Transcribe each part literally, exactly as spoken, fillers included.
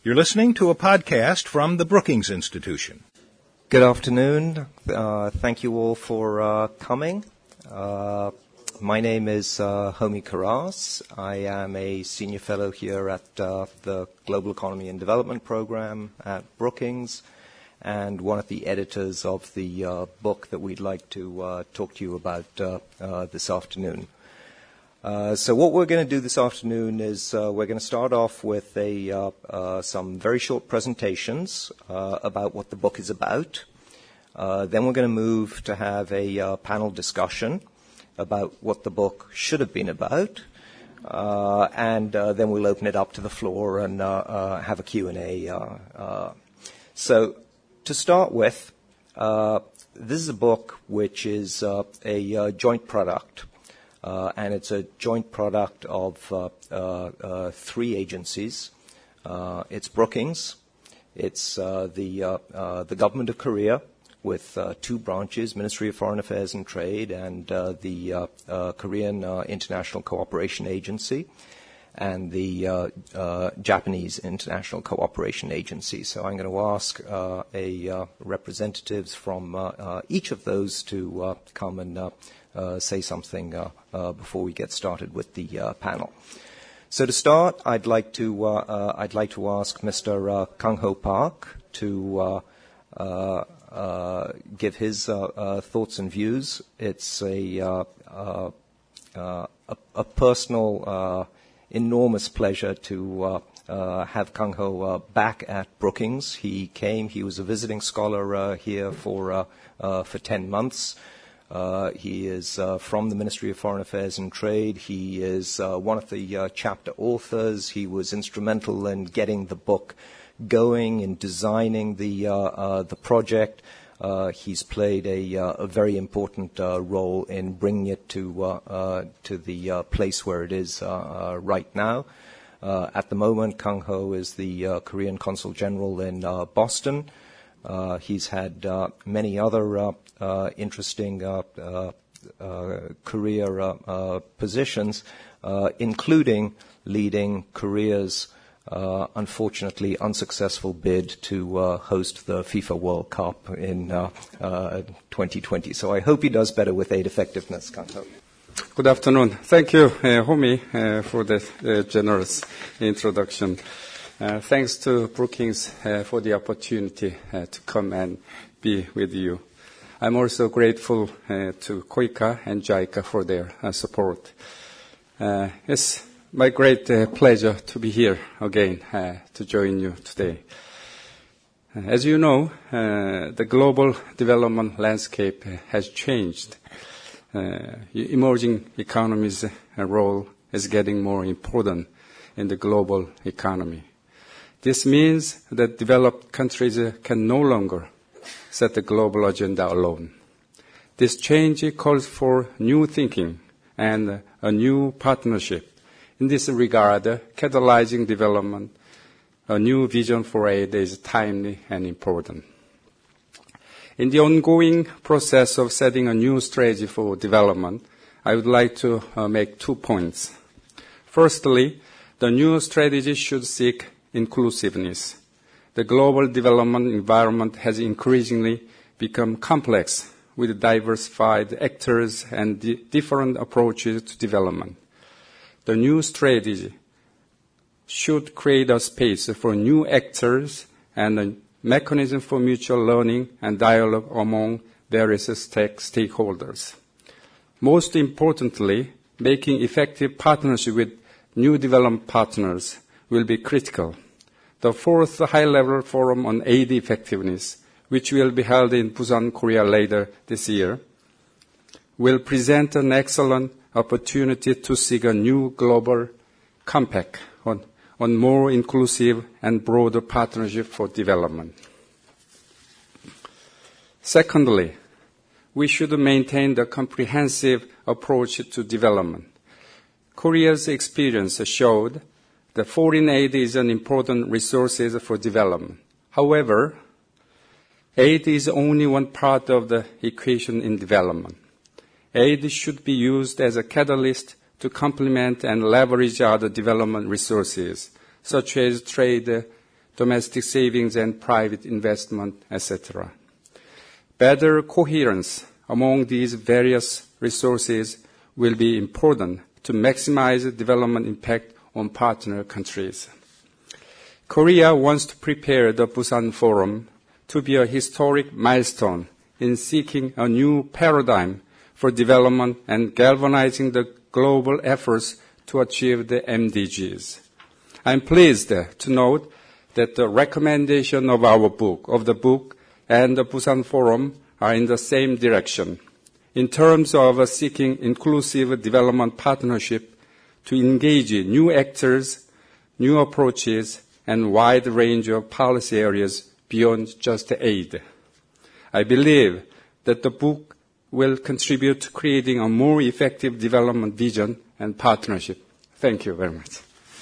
You're listening to a podcast from the Brookings Institution. Good afternoon. Uh, thank you all for uh, coming. Uh, my name is uh, Homi Karas. I am a senior fellow here at uh, the Global Economy and Development Program at Brookings, and one of the editors of the uh, book that we'd like to uh, talk to you about uh, uh, this afternoon. Uh, so what we're going to do this afternoon is uh, we're going to start off with a, uh, uh, some very short presentations uh, about what the book is about. Uh, then we're going to move to have a uh, panel discussion about what the book should have been about. Uh, and uh, then we'll open it up to the floor and uh, uh, have a Q and A. Uh, uh. So to start with, uh, this is a book which is uh, a uh, joint product. Uh, and it's a joint product of uh, uh, uh, three agencies. Uh, it's Brookings, it's uh, the uh, uh, the government of Korea with uh, two branches, Ministry of Foreign Affairs and Trade, and uh, the uh, uh, Korean uh, International Cooperation Agency, and the uh, uh, Japanese International Cooperation Agency. So I'm going to ask uh, a uh, representatives from uh, uh, each of those to uh, come and uh, Uh, say something uh, uh, before we get started with the uh, panel. So to start, I'd like to uh, uh, I'd like to ask Mister Uh, Kang-ho Park to uh, uh, uh, give his uh, uh, thoughts and views. It's a uh, uh, uh, a, a personal, uh, enormous pleasure to uh, uh, have Kang-ho uh, back at Brookings. He came. He was a visiting scholar uh, here for uh, uh, for ten months. Uh, he is uh, from the Ministry of Foreign Affairs and Trade. He is uh, one of the uh, chapter authors. He was instrumental in getting the book going, in designing the uh, uh, the project. Uh, he's played a, uh, a very important uh, role in bringing it to uh, uh, to the uh, place where it is uh, uh, right now. Uh, at the moment, Kang-ho is the uh, Korean Consul General in uh, Boston. Uh, he's had uh, many other uh, uh, interesting uh, uh, uh, career uh, uh, positions, uh, including leading Korea's uh, unfortunately unsuccessful bid to uh, host the FIFA World Cup in uh, uh, twenty twenty. So I hope he does better with aid effectiveness, Kang-ho. Good afternoon. Thank you, uh, Homi, uh, for the uh, generous introduction. Uh, thanks to Brookings uh, for the opportunity uh, to come and be with you. I'm also grateful uh, to KOICA and JICA for their uh, support. Uh, it's my great uh, pleasure to be here again uh, to join you today. Uh, as you know, uh, the global development landscape has changed. Uh, emerging economies' uh, role is getting more important in the global economy. This means that developed countries can no longer set the global agenda alone. This change calls for new thinking and a new partnership. In this regard, catalyzing development, a new vision for aid is timely and important. In the ongoing process of setting a new strategy for development, I would like to uh, make two points. Firstly, the new strategy should seek inclusiveness. The global development environment has increasingly become complex with diversified actors and di- different approaches to development. The new strategy should create a space for new actors and a mechanism for mutual learning and dialogue among various stake- stakeholders. Most importantly, making effective partnership with new development partners will be critical. The fourth high-level forum on aid effectiveness, which will be held in Busan, Korea later this year, will present an excellent opportunity to seek a new global compact on, on more inclusive and broader partnership for development. Secondly, we should maintain the comprehensive approach to development. Korea's experience showed that foreign aid is an important resource for development. However, aid is only one part of the equation in development. Aid should be used as a catalyst to complement and leverage other development resources, such as trade, domestic savings and private investment, et cetera. Better coherence among these various resources will be important to maximize development impact on partner countries. Korea wants to prepare the Busan Forum to be a historic milestone in seeking a new paradigm for development and galvanizing the global efforts to achieve the M D Gs. I'm pleased to note that the recommendation of our book, of the book and the Busan Forum are in the same direction in terms of seeking inclusive development partnership to engage new actors, new approaches, and wide range of policy areas beyond just aid. I believe that the book will contribute to creating a more effective development vision and partnership. Thank you very much.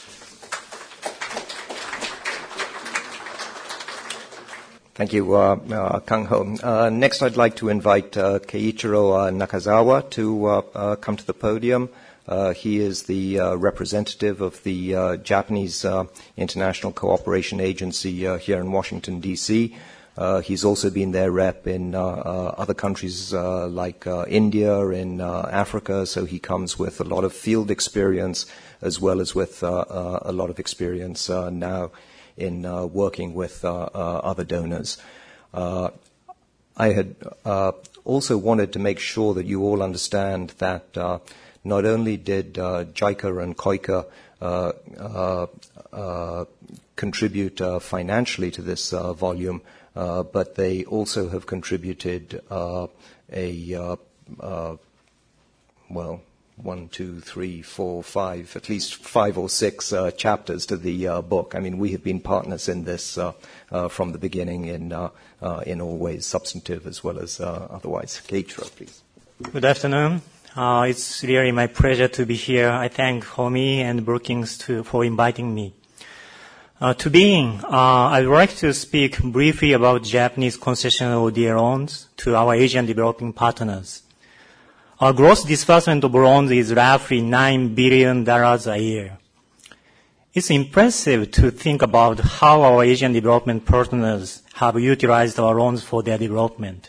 Thank you, uh, uh, Kang-ho. Uh, next, I'd like to invite uh, Keiichiro uh, Nakazawa to uh, uh, come to the podium. Uh, he is the uh, representative of the uh, Japanese uh, International Cooperation Agency uh, here in Washington, D C Uh, he's also been their rep in uh, uh, other countries uh, like uh, India, in uh, Africa, so he comes with a lot of field experience as well as with uh, uh, a lot of experience uh, now in uh, working with uh, uh, other donors. Uh, I had uh, also wanted to make sure that you all understand that uh, not only did uh, JICA and COICA uh, uh, uh, contribute uh, financially to this uh, volume, Uh, but they also have contributed uh, a, uh, uh, well, one, two, three, four, five, at least five or six uh, chapters to the uh, book. I mean, we have been partners in this uh, uh, from the beginning in, uh, uh, in all ways, substantive as well as uh, otherwise. Keiichiro, please. Good afternoon. Uh, it's really my pleasure to be here. I thank Homi and Brookings to, for inviting me. Uh, to begin, uh, I'd like to speak briefly about Japanese concessional O D A loans to our Asian developing partners. Our gross disbursement of loans is roughly nine billion dollars a year. It's impressive to think about how our Asian development partners have utilized our loans for their development.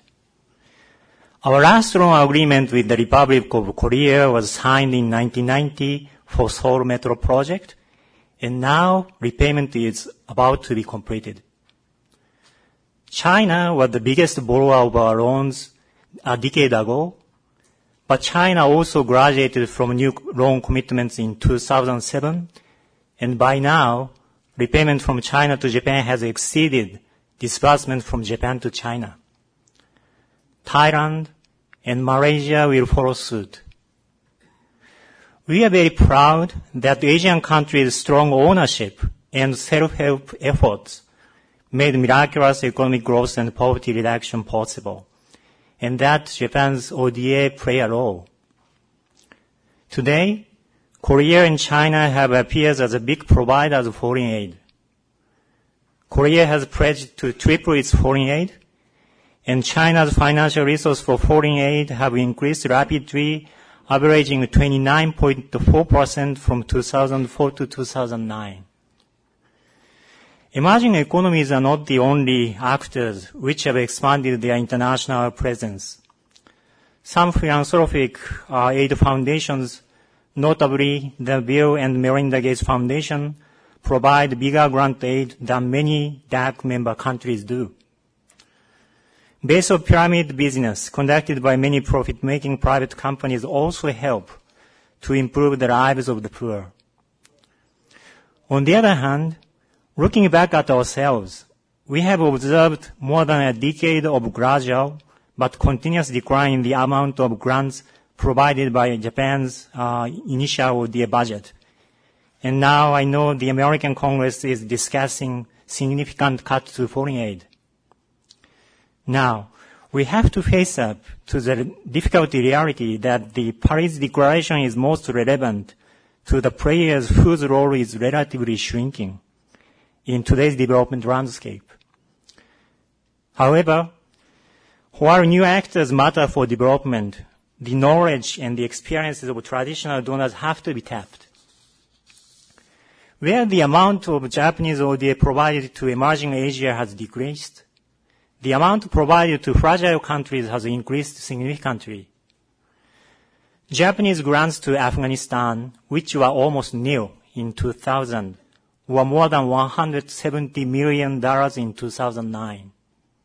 Our last loan agreement with the Republic of Korea was signed in nineteen ninety for Seoul Metro project, and now repayment is about to be completed. China was the biggest borrower of our loans a decade ago, but China also graduated from new loan commitments in two thousand seven, and by now, repayment from China to Japan has exceeded disbursement from Japan to China. Thailand and Malaysia will follow suit. We are very proud that Asian countries' strong ownership and self-help efforts made miraculous economic growth and poverty reduction possible, and that Japan's O D A play a role. Today, Korea and China have appeared as a big providers of foreign aid. Korea has pledged to triple its foreign aid, and China's financial resources for foreign aid have increased rapidly, averaging twenty-nine point four percent from two thousand four to two thousand nine. Emerging economies are not the only actors which have expanded their international presence. Some philanthropic uh, aid foundations, notably the Bill and Melinda Gates Foundation, provide bigger grant aid than many D A C member countries do. Base of pyramid business conducted by many profit-making private companies also help to improve the lives of the poor. On the other hand, looking back at ourselves, we have observed more than a decade of gradual but continuous decline in the amount of grants provided by Japan's uh, initial O D A budget. And now I know the American Congress is discussing significant cuts to foreign aid. Now, we have to face up to the difficult reality that the Paris Declaration is most relevant to the players whose role is relatively shrinking in today's development landscape. However, while new actors matter for development, the knowledge and the experiences of traditional donors have to be tapped. Where the amount of Japanese O D A provided to emerging Asia has decreased, the amount provided to fragile countries has increased significantly. Japanese grants to Afghanistan, which were almost nil in two thousand, were more than one hundred seventy million dollars in two thousand nine.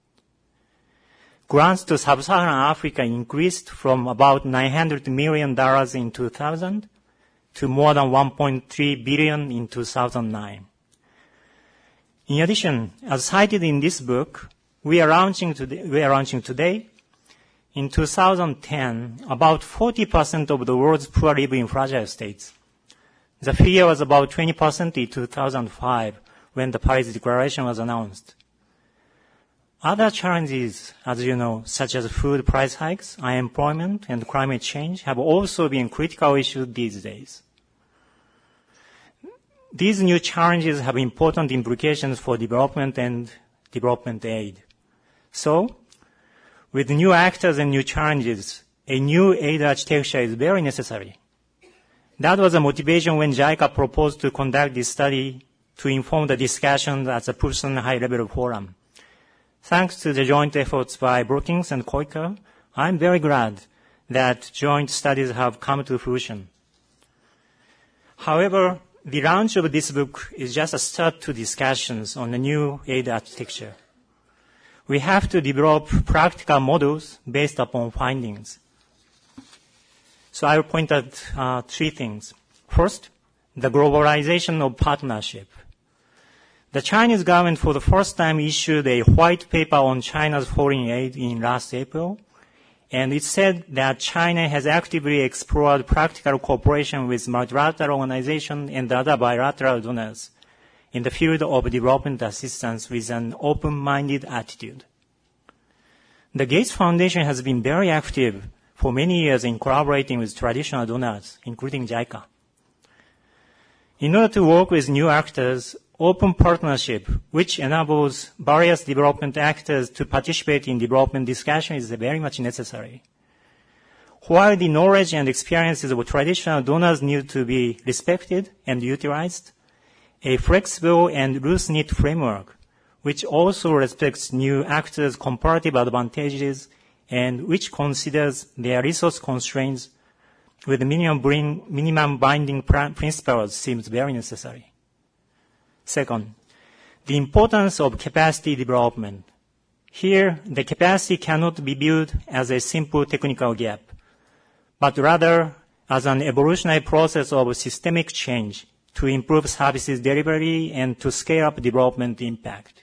Grants to Sub-Saharan Africa increased from about nine hundred million dollars in two thousand to more than one point three billion dollars in two thousand nine. In addition, as cited in this book, we are launching today, we are launching today, in two thousand ten, about forty percent of the world's poor live in fragile states. The figure was about twenty percent in two thousand five when the Paris Declaration was announced. Other challenges, as you know, such as food price hikes, unemployment, and climate change have also been critical issues these days. These new challenges have important implications for development and development aid. So, with new actors and new challenges, a new aid architecture is very necessary. That was the motivation when JICA proposed to conduct this study to inform the discussion at the Pusan High-Level Forum. Thanks to the joint efforts by Brookings and Koika, I'm very glad that joint studies have come to fruition. However, the launch of this book is just a start to discussions on the new aid architecture. We have to develop practical models based upon findings. So I will point out uh, three things. First, the globalization of partnership. The Chinese government for the first time issued a white paper on China's foreign aid in last April, and it said that China has actively explored practical cooperation with multilateral organizations and other bilateral donors in the field of development assistance with an open-minded attitude. The Gates Foundation has been very active for many years in collaborating with traditional donors, including JICA. In order to work with new actors, open partnership, which enables various development actors to participate in development discussion, is very much necessary. While the knowledge and experiences of traditional donors need to be respected and utilized, a flexible and loose-knit framework, which also respects new actors' comparative advantages and which considers their resource constraints with minimum, bring, minimum binding principles, seems very necessary. Second, the importance of capacity development. Here, the capacity cannot be viewed as a simple technical gap, but rather as an evolutionary process of systemic change to improve services delivery and to scale up development impact.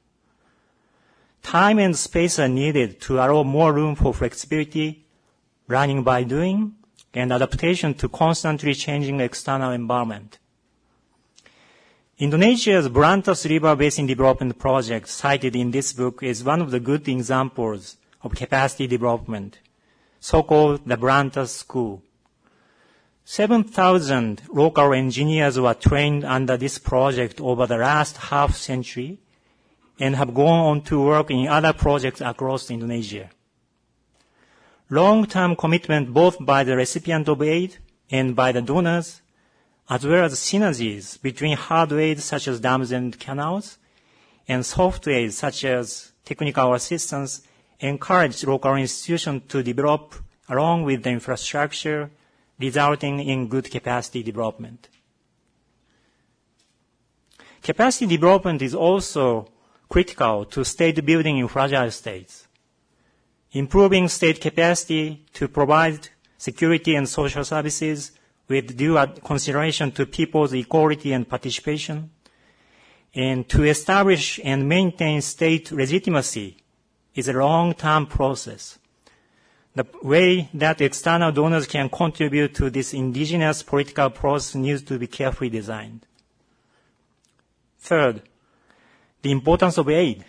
Time and space are needed to allow more room for flexibility, learning by doing, and adaptation to constantly changing external environment. Indonesia's Berantas River Basin Development Project cited in this book is one of the good examples of capacity development, so-called the Berantas School. seven thousand local engineers were trained under this project over the last half century and have gone on to work in other projects across Indonesia. Long-term commitment both by the recipient of aid and by the donors, as well as synergies between hard aid such as dams and canals and soft aid such as technical assistance, encourage local institutions to develop along with the infrastructure, resulting in good capacity development. Capacity development is also critical to state building in fragile states. Improving state capacity to provide security and social services with due consideration to people's equality and participation, and to establish and maintain state legitimacy is a long-term process. The way that external donors can contribute to this indigenous political process needs to be carefully designed. Third, the importance of aid.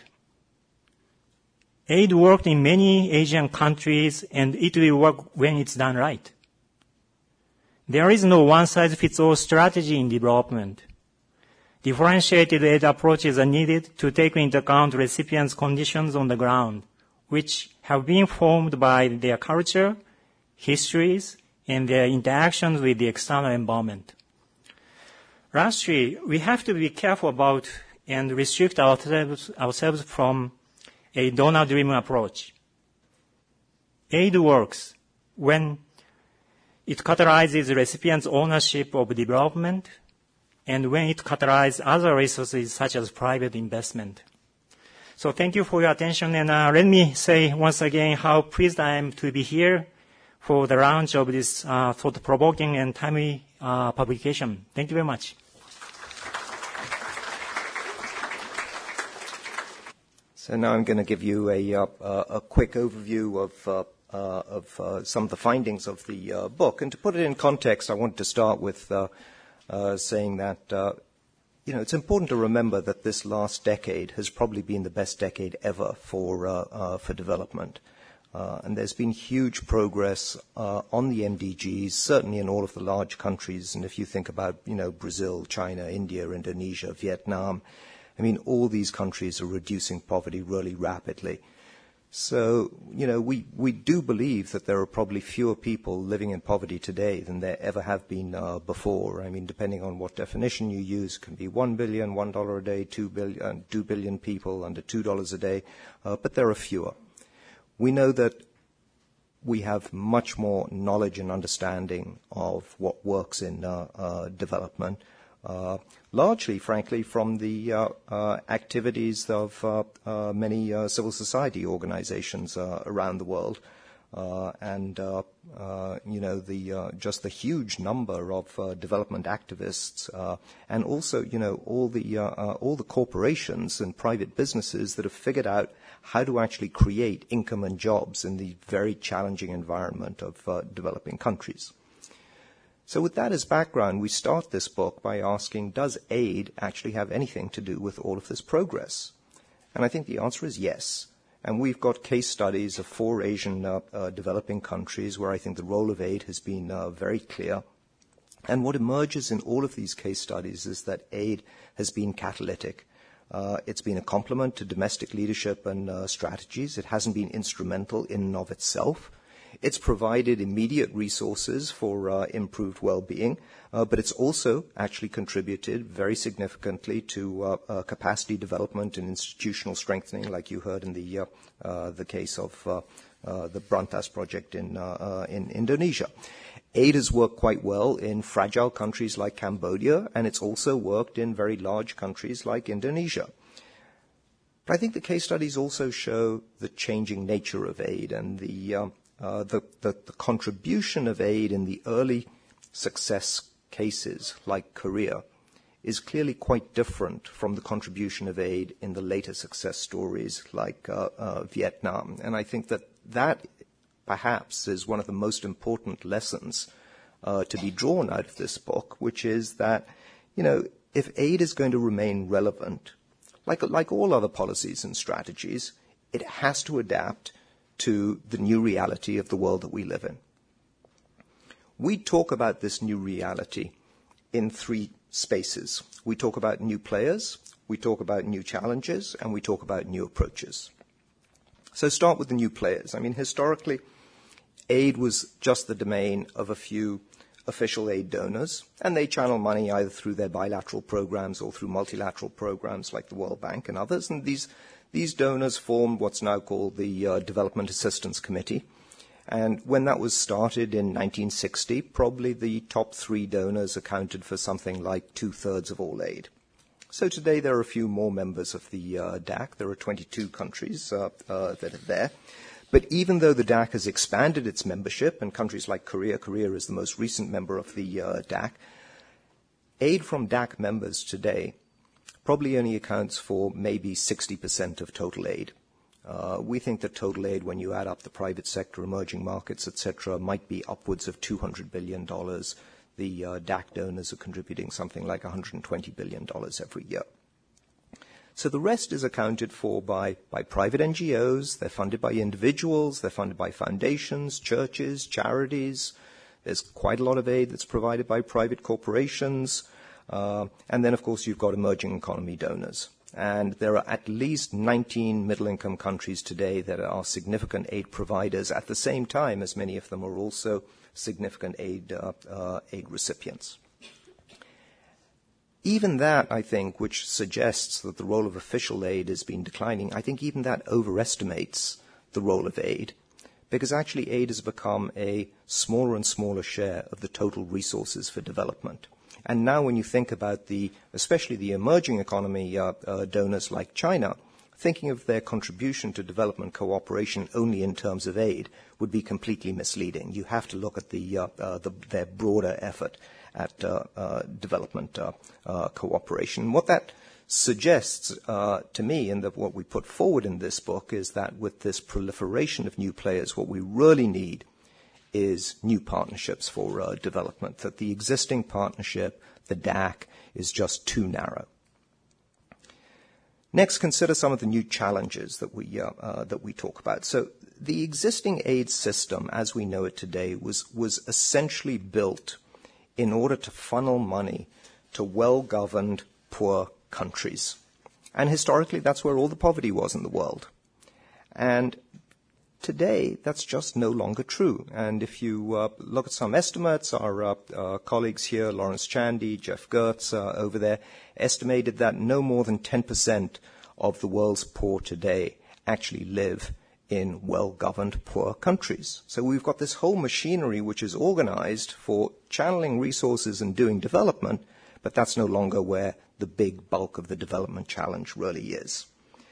Aid worked in many Asian countries, and it will work when it's done right. There is no one-size-fits-all strategy in development. Differentiated aid approaches are needed to take into account recipients' conditions on the ground, which have been formed by their culture, histories, and their interactions with the external environment. Lastly, we have to be careful about and restrict ourselves, ourselves from a donor-driven approach. Aid works when it catalyzes recipients' ownership of development and when it catalyzes other resources such as private investment. So thank you for your attention, and uh, let me say once again how pleased I am to be here for the launch of this uh, thought-provoking and timely uh, publication. Thank you very much. So now I'm going to give you a, uh, a quick overview of, uh, uh, of uh, some of the findings of the uh, book. And to put it in context, I wanted to start with uh, uh, saying that, uh, you know, it's important to remember that this last decade has probably been the best decade ever for, uh, uh, for development. Uh, and there's been huge progress uh, on the M D Gs, certainly in all of the large countries. And if you think about, you know, Brazil, China, India, Indonesia, Vietnam, I mean, all these countries are reducing poverty really rapidly. So, you know, we, we do believe that there are probably fewer people living in poverty today than there ever have been uh, before. I mean, depending on what definition you use, it can be one billion, one dollar a day, two billion, uh, two billion people under two dollars a day, uh, but there are fewer. We know that we have much more knowledge and understanding of what works in uh, uh, development. Uh, largely, frankly, from the uh, uh, activities of uh, uh, many uh, civil society organizations uh, around the world. Uh, and, uh, uh, you know, the uh, just the huge number of uh, development activists uh, and also, you know, all the, uh, uh, all the corporations and private businesses that have figured out how to actually create income and jobs in the very challenging environment of uh, developing countries. So with that as background, we start this book by asking, does aid actually have anything to do with all of this progress? And I think the answer is yes. And we've got case studies of four Asian uh, uh, developing countries where I think the role of aid has been uh, very clear. And what emerges in all of these case studies is that aid has been catalytic. Uh, it's been a complement to domestic leadership and uh, strategies. It hasn't been instrumental in and of itself. It's provided immediate resources for uh, improved well-being, uh, but it's also actually contributed very significantly to uh, uh, capacity development and institutional strengthening, like you heard in the uh, uh, the case of uh, uh, the Brantas project in uh, uh, in Indonesia. Aid has worked quite well in fragile countries like Cambodia, and it's also worked in very large countries like Indonesia. But I think the case studies also show the changing nature of aid and the uh, Uh, the, the, the contribution of aid in the early success cases, like Korea, is clearly quite different from the contribution of aid in the later success stories, like uh, uh, Vietnam. And I think that that perhaps is one of the most important lessons uh, to be drawn out of this book, which is that, you know, if aid is going to remain relevant, like, like all other policies and strategies, it has to adapt to the new reality of the world that we live in. We talk about this new reality in three spaces. We talk about new players, we talk about new challenges, and we talk about new approaches. So start with the new players. I mean, historically, aid was just the domain of a few official aid donors, and they channel money either through their bilateral programs or through multilateral programs like the World Bank and others, and these These donors formed what's now called the uh, Development Assistance Committee. And when that was started in nineteen sixty, probably the top three donors accounted for something like two-thirds of all aid. So today there are a few more members of the uh, D A C. There are twenty-two countries uh, uh, that are there. But even though the D A C has expanded its membership, and countries like Korea, Korea is the most recent member of the uh, D A C, aid from D A C members today probably only accounts for maybe sixty percent of total aid. Uh, we think that total aid, when you add up the private sector, emerging markets, et cetera, might be upwards of two hundred billion dollars. The uh, D A C donors are contributing something like one hundred twenty billion dollars every year. So the rest is accounted for by, by private N G Os. They're funded by individuals. They're funded by foundations, churches, charities. There's quite a lot of aid that's provided by private corporations. Uh, and then, of course, you've got emerging economy donors. And there are at least nineteen middle-income countries today that are significant aid providers at the same time as many of them are also significant aid, uh, uh, aid recipients. even that, I think, which suggests that the role of official aid has been declining, I think even that overestimates the role of aid, because actually aid has become a smaller and smaller share of the total resources for development. And now when you think about the, especially the emerging economy uh, uh, donors like China, thinking of their contribution to development cooperation only in terms of aid would be completely misleading. You have to look at the, uh, uh, the, their broader effort at uh, uh, development uh, uh, cooperation. What that suggests uh, to me, and that what we put forward in this book, is that with this proliferation of new players, what we really need is new partnerships for uh, development, that the existing partnership, the D A C, is just too narrow. Next, consider some of the new challenges that we, uh, uh, that we talk about. So the existing aid system, as we know it today, was, was essentially built in order to funnel money to well-governed, poor countries. And historically, that's where all the poverty was in the world. And today, that's just no longer true. And if you uh, look at some estimates, our uh, uh, colleagues here, Lawrence Chandy, Jeff Gertz, uh, over there, estimated that no more than ten percent of the world's poor today actually live in well-governed poor countries. So we've got this whole machinery which is organized for channeling resources and doing development, but that's no longer where the big bulk of the development challenge really is.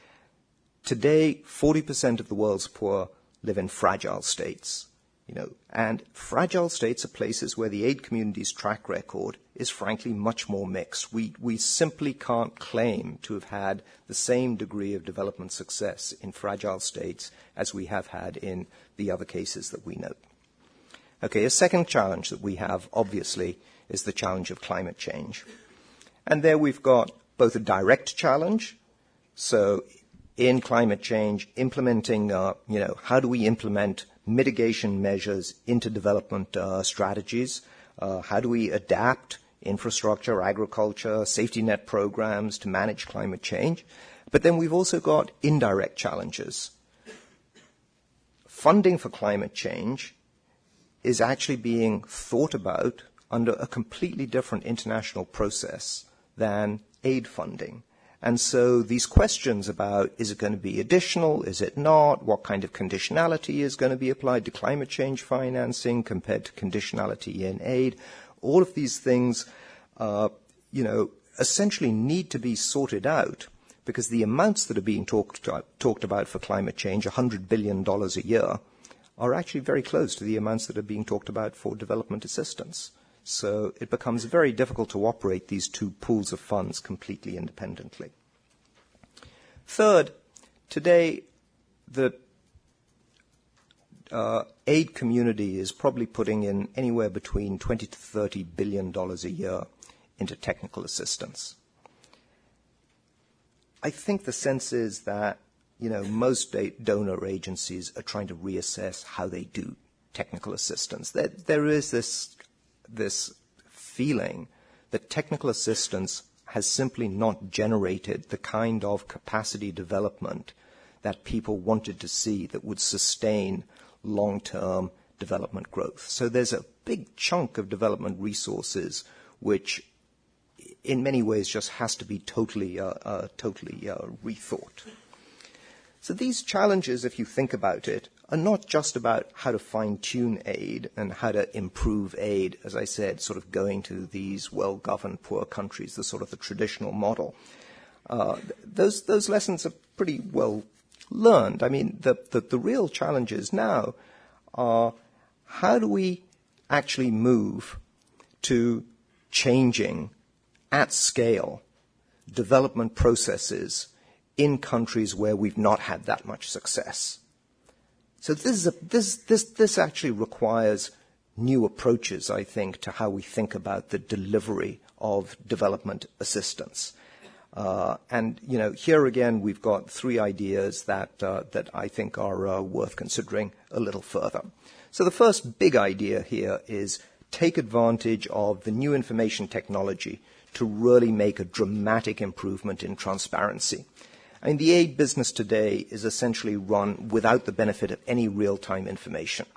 Today, forty percent of the world's poor live in fragile states, you know, and fragile states are places where the aid community's track record is frankly much more mixed. We, we simply can't claim to have had the same degree of development success in fragile states as we have had in the other cases that we note. Okay, a second challenge that we have, obviously, is the challenge of climate change. And there we've got both a direct challenge, so in climate change, implementing, uh, you know, how do we implement mitigation measures into development uh, strategies? Uh, how do we adapt infrastructure, agriculture, safety net programs to manage climate change? But then we've also got indirect challenges. Funding for climate change is actually being thought about under a completely different international process than aid funding. And so these questions about, is it going to be additional, is it not, what kind of conditionality is going to be applied to climate change financing compared to conditionality in aid, all of these things, uh, you know, essentially need to be sorted out, because the amounts that are being talked, to, talked about for climate change, one hundred billion dollars a year, are actually very close to the amounts that are being talked about for development assistance. So it becomes very difficult to operate these two pools of funds completely independently. Third, today the uh, aid community is probably putting in anywhere between twenty to thirty billion dollars a year into technical assistance. I think the sense is that, you know, most donor agencies are trying to reassess how they do technical assistance. There, there is this this feeling that technical assistance has simply not generated the kind of capacity development that people wanted to see that would sustain long-term development growth. So there's a big chunk of development resources which in many ways just has to be totally, uh, uh, totally uh, rethought. So these challenges, if you think about it, are not just about how to fine-tune aid and how to improve aid, as I said, sort of going to these well-governed poor countries, the sort of the traditional model. Uh, those, those lessons are pretty well learned. I mean, the, the, the real challenges now are how do we actually move to changing at scale development processes in countries where we've not had that much success. So this, is a, this, this, this actually requires new approaches, I think, to how we think about the delivery of development assistance. Uh, and, you know, here again, we've got three ideas that, uh, that I think are uh, worth considering a little further. So the first big idea here is take advantage of the new information technology to really make a dramatic improvement in transparency. I mean, the aid business today is essentially run without the benefit of any real-time information.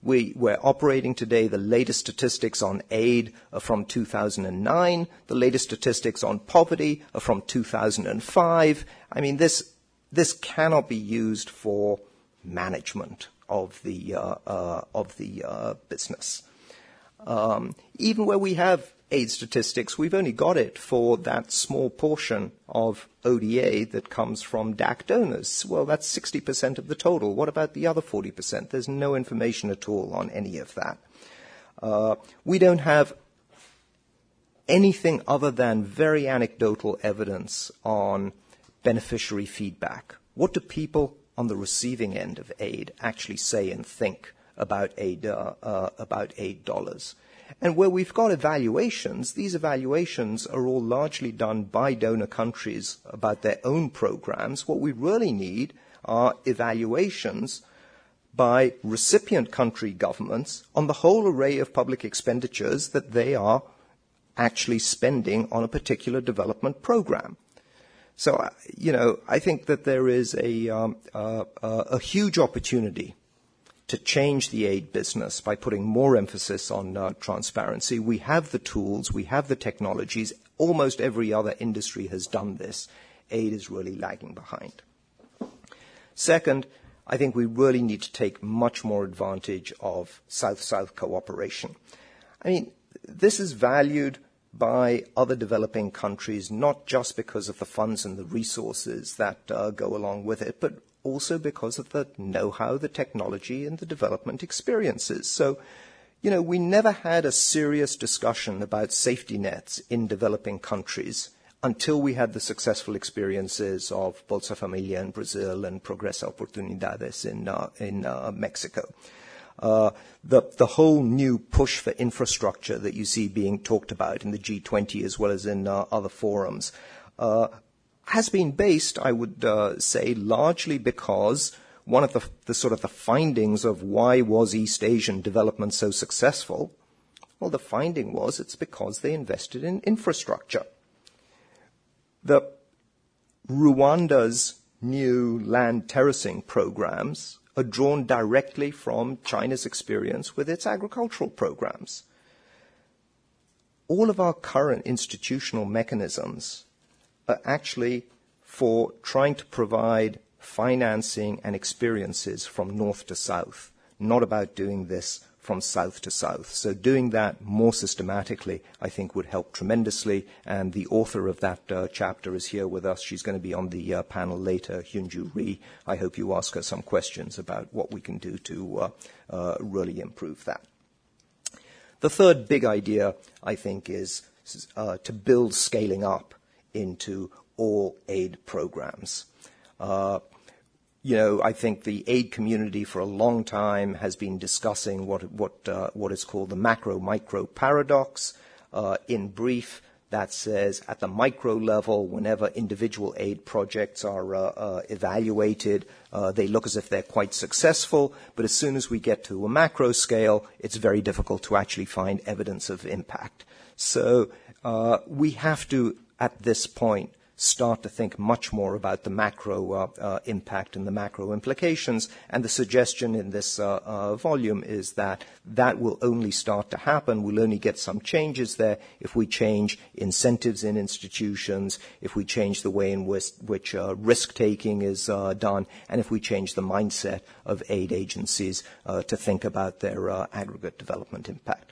We, we're operating today, the latest statistics on aid are from two thousand nine. The latest statistics on poverty are from two thousand five. I mean, this, this cannot be used for management of the, uh, uh, of the uh, business. Um, even where we have aid statistics, we've only got it for that small portion of O D A that comes from D A C donors. Well, that's sixty percent of the total. What about the other forty percent? There's no information at all on any of that. Uh, we don't have anything other than very anecdotal evidence on beneficiary feedback. What do people on the receiving end of aid actually say and think about aid, uh, uh, about aid dollars? And where we've got evaluations, these evaluations are all largely done by donor countries about their own programs. What we really need are evaluations by recipient country governments on the whole array of public expenditures that they are actually spending on a particular development program. So, you know, I think that there is a, um, uh, uh, a huge opportunity to change the aid business by putting more emphasis on uh, transparency. We have the tools, we have the technologies. Almost every other industry has done this. Aid is really lagging behind. Second, I think we really need to take much more advantage of South-South cooperation. I mean, this is valued by other developing countries, not just because of the funds and the resources that uh, go along with it, but also because of the know-how, the technology, and the development experiences. So, you know, we never had a serious discussion about safety nets in developing countries until we had the successful experiences of Bolsa Familia in Brazil and Progresa Oportunidades in, uh, in uh, Mexico. Uh, the, the whole new push for infrastructure that you see being talked about in the G twenty as well as in uh, other forums uh, has been based, I would uh, say, largely because one of the, the sort of the findings of why was East Asian development so successful, well, the finding was it's because they invested in infrastructure. The Rwanda's new land terracing programs are drawn directly from China's experience with its agricultural programs. All of our current institutional mechanisms are actually for trying to provide financing and experiences from north to south, not about doing this from south to south. So doing that more systematically, I think, would help tremendously. And the author of that uh, chapter is here with us. She's going to be on the uh, panel later, Hyunju Ri. I hope you ask her some questions about what we can do to uh, uh, really improve that. The third big idea, I think, is uh, to build scaling up into all aid programs. Uh, you know, I think the aid community for a long time has been discussing what what uh, what is called the macro-micro paradox. Uh, in brief, that says at the micro level, whenever individual aid projects are uh, uh, evaluated, uh, they look as if they're quite successful. But as soon as we get to a macro scale, it's very difficult to actually find evidence of impact. So uh, we have to, at this point, start to think much more about the macro uh, uh, impact and the macro implications. And the suggestion in this uh, uh, volume is that that will only start to happen. We'll only get some changes there if we change incentives in institutions, if we change the way in which, which uh, risk-taking is uh, done, and if we change the mindset of aid agencies uh, to think about their uh, aggregate development impact.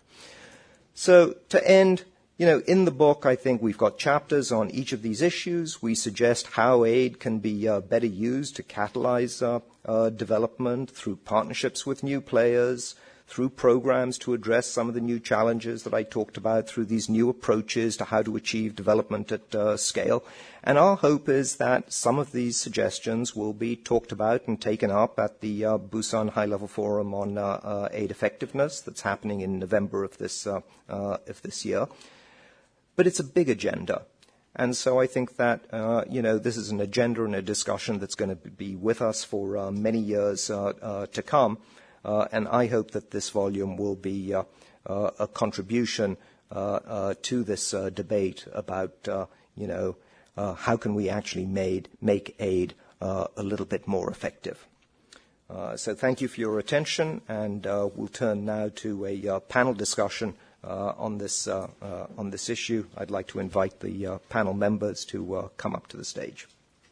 So to end, you know, in the book, I think we've got chapters on each of these issues. We suggest how aid can be uh, better used to catalyze uh, uh, development through partnerships with new players, through programs to address some of the new challenges that I talked about, through these new approaches to how to achieve development at uh, scale. And our hope is that some of these suggestions will be talked about and taken up at the uh, Busan High-Level Forum on uh, uh, Aid Effectiveness that's happening in November of this, uh, uh, of this year. But it's a big agenda. And so I think that, uh, you know, this is an agenda and a discussion that's going to be with us for uh, many years uh, uh, to come. Uh, and I hope that this volume will be uh, uh, a contribution uh, uh, to this uh, debate about, uh, you know, uh, how can we actually made, make aid uh, a little bit more effective. Uh, so thank you for your attention, and uh, we'll turn now to a uh, panel discussion uh, on this uh, uh, on this issue. I'd like to invite the uh, panel members to uh, come up to the stage.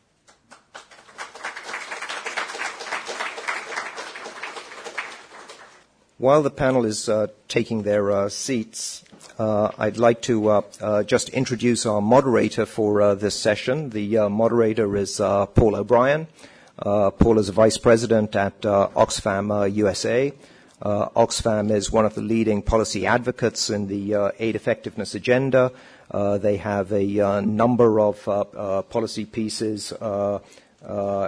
While the panel is uh, taking their uh, seats, uh, I'd like to uh, uh, just introduce our moderator for uh, this session. The uh, moderator is uh, Paul O'Brien. Uh, Paul is a vice president at uh, Oxfam uh, U S A. Uh, Oxfam is one of the leading policy advocates in the uh, aid effectiveness agenda. Uh, they have a uh, number of uh, uh, policy pieces, uh, uh,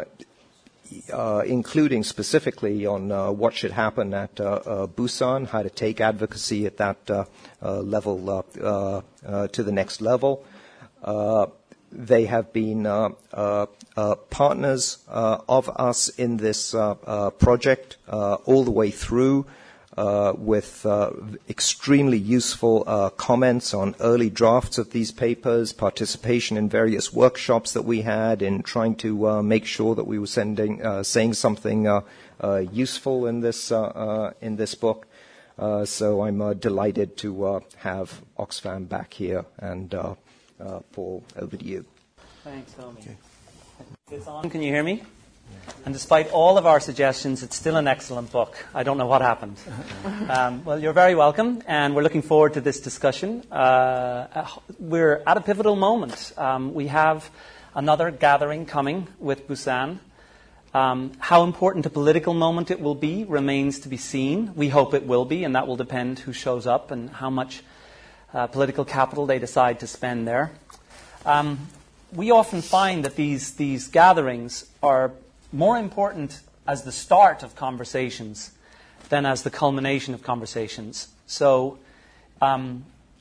uh, including specifically on uh, what should happen at uh, uh, Busan, how to take advocacy at that uh, uh, level uh, uh, uh, to the next level. Uh, They have been uh, uh, uh, partners uh, of us in this uh, uh, project uh, all the way through uh, with uh, extremely useful uh, comments on early drafts of these papers, participation in various workshops that we had in trying to uh, make sure that we were sending, uh, saying something uh, uh, useful in this, uh, uh, in this book. Uh, so I'm uh, delighted to uh, have Oxfam back here, and uh, Uh, Paul, over to you. Thanks, Tommy. Okay. Is this on? Can you hear me? Yeah. And despite all of our suggestions, it's still an excellent book. I don't know what happened. um, well, you're very welcome, and we're looking forward to this discussion. Uh, we're at a pivotal moment. Um, we have another gathering coming with Busan. Um, how important a political moment it will be remains to be seen. We hope it will be, and that will depend who shows up and how much Uh, political capital they decide to spend there. Um, we often find that these, these gatherings are more important as the start of conversations than as the culmination of conversations. So um,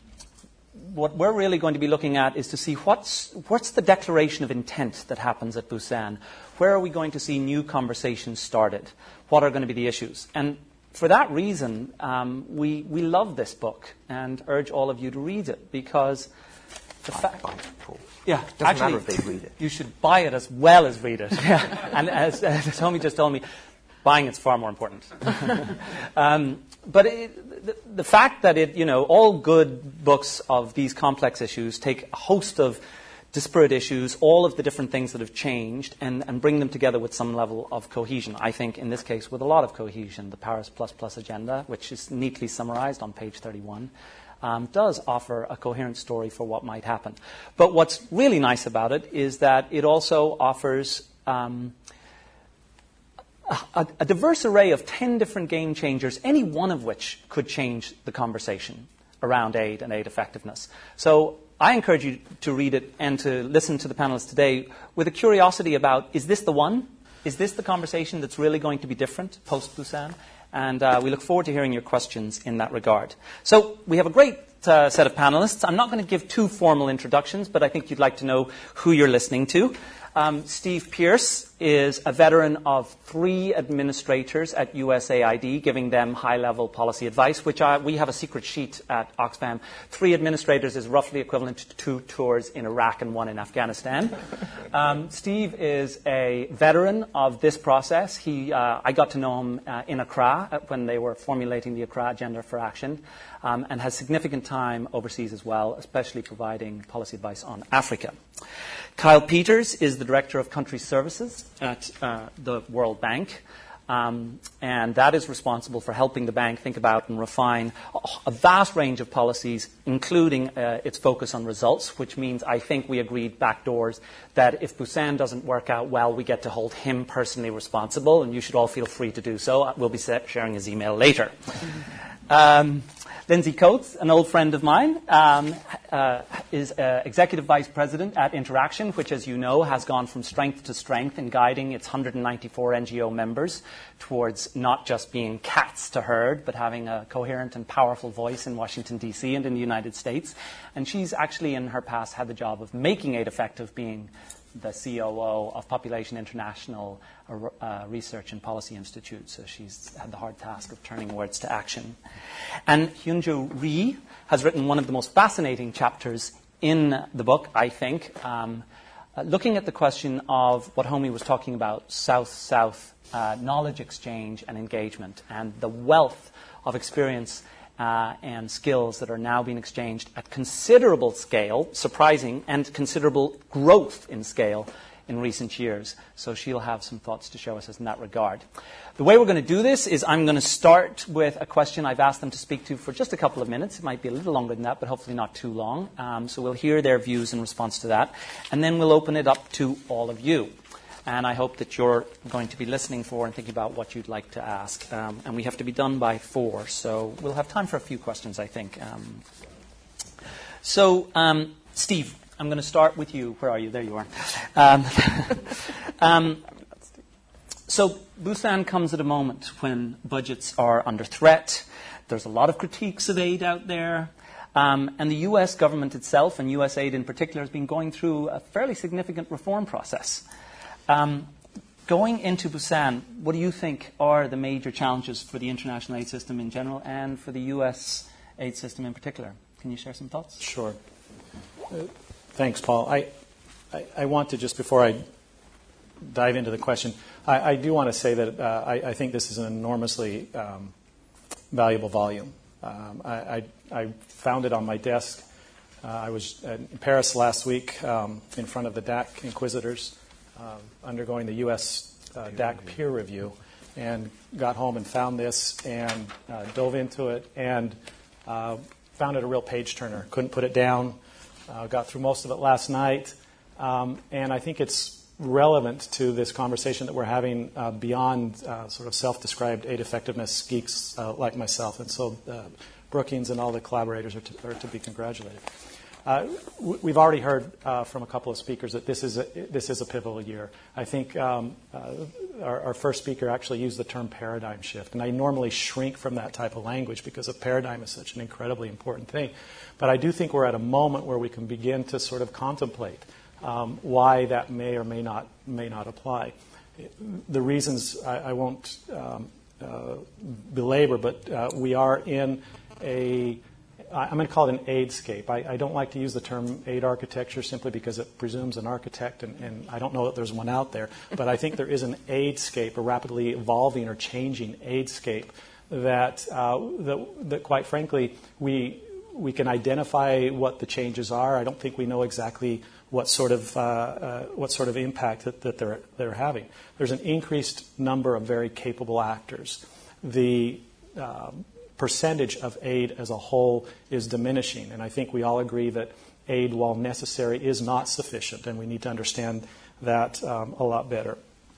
what we're really going to be looking at is to see what's, what's the declaration of intent that happens at Busan. Where are we going to see new conversations started? What are going to be the issues? And for that reason, um, we, we love this book and urge all of you to read it, because the fact... Yeah, doesn't actually, matter if they read it. You should buy it as well as read it. Yeah. And as, as Tommy just told me, buying it's far more important. um, but it, the, the fact that it, you know, all good books of these complex issues take a host of disparate issues, all of the different things that have changed, and, and bring them together with some level of cohesion. I think, in this case, with a lot of cohesion. The Paris Plus Plus agenda, which is neatly summarized on page thirty-one, um, does offer a coherent story for what might happen. But what's really nice about it is that it also offers um, a, a diverse array of ten different game changers, any one of which could change the conversation around aid and aid effectiveness. So I encourage you to read it and to listen to the panelists today with a curiosity about, is this the one? Is this the conversation that's really going to be different post-Busan? And uh, we look forward to hearing your questions in that regard. So we have a great uh, set of panelists. I'm not going to give two formal introductions, but I think you'd like to know who you're listening to. Um, Steve Pearce is a veteran of three administrators at U S A I D, giving them high-level policy advice, which I, we have a secret sheet at Oxfam. Three administrators is roughly equivalent to two tours in Iraq and one in Afghanistan. Um, Steve is a veteran of this process. He, uh, I got to know him uh, in Accra when they were formulating the Accra Agenda for Action, um, and has significant time overseas as well, especially providing policy advice on Africa. Kyle Peters is the Director of Country Services at uh, the World Bank, um, and that is responsible for helping the bank think about and refine a vast range of policies, including uh, its focus on results, which means I think we agreed backdoors that if Busan doesn't work out well, we get to hold him personally responsible, and you should all feel free to do so. We'll be sharing his email later. Um, Lindsay Coates, an old friend of mine, um, uh, is uh, Executive Vice President at Interaction, which, as you know, has gone from strength to strength in guiding its one hundred ninety-four N G O members towards not just being cats to herd, but having a coherent and powerful voice in Washington, D C and in the United States. And she's actually, in her past, had the job of making aid effective, being the C O O of Population International uh, Research and Policy Institute. So she's had the hard task of turning words to action. And Hyunjo Ri has written one of the most fascinating chapters in the book, I think, um, uh, looking at the question of what Homi was talking about, South-South uh, knowledge exchange and engagement, and the wealth of experience uh, and skills that are now being exchanged at considerable scale, surprising, and considerable growth in scale in recent years. So she'll have some thoughts to show us in that regard. The way we're going to do this is I'm going to start with a question I've asked them to speak to for just a couple of minutes. It might be a little longer than that, but hopefully not too long. Um, so we'll hear their views in response to that. And then we'll open it up to all of you. And I hope that you're going to be listening for and thinking about what you'd like to ask. Um, and we have to be done by four, so we'll have time for a few questions, I think. Um, so, um, Steve, I'm going to start with you. Where are you? There you are. Um, um, so Busan comes at a moment when budgets are under threat. There's a lot of critiques of aid out there. Um, and the U S government itself, and U S aid in particular, has been going through a fairly significant reform process. Um, going into Busan, what do you think are the major challenges for the international aid system in general and for the U S aid system in particular? Can you share some thoughts? Sure. Uh, thanks, Paul. I, I, I want to, just before I dive into the question, I, I do want to say that uh, I, I think this is an enormously um, valuable volume. Um, I, I, I found it on my desk. Uh, I was in Paris last week um, in front of the D A C Inquisitors, um, undergoing the U S uh, D A C peer review, and got home and found this and uh, dove into it and uh, found it a real page-turner. Couldn't put it down. Uh, got through most of it last night. Um, and I think it's relevant to this conversation that we're having uh, beyond uh, sort of self-described aid effectiveness geeks uh, like myself. And so uh, Brookings and all the collaborators are to, are to be congratulated. Uh, we've already heard uh, from a couple of speakers that this is a, this is a pivotal year. I think um, uh, our, our first speaker actually used the term paradigm shift. And I normally shrink from that type of language because a paradigm is such an incredibly important thing. But I do think we're at a moment where we can begin to sort of contemplate Um, why that may or may not may not apply. The reasons I, I won't um, uh, belabor, but uh, we are in a, I'm going to call it an aidscape. I, I don't like to use the term aid architecture simply because it presumes an architect, and, and I don't know that there's one out there, but I think there is an aidscape, a rapidly evolving or changing aidscape that, uh, that, that quite frankly, we, we can identify what the changes are. I don't think we know exactly what sort of uh, uh, what sort of impact that, that they're they're having. There's an increased number of very capable actors. The uh, percentage of aid as a whole is diminishing, and I think we all agree that aid, while necessary, is not sufficient, and we need to understand that um, a lot better.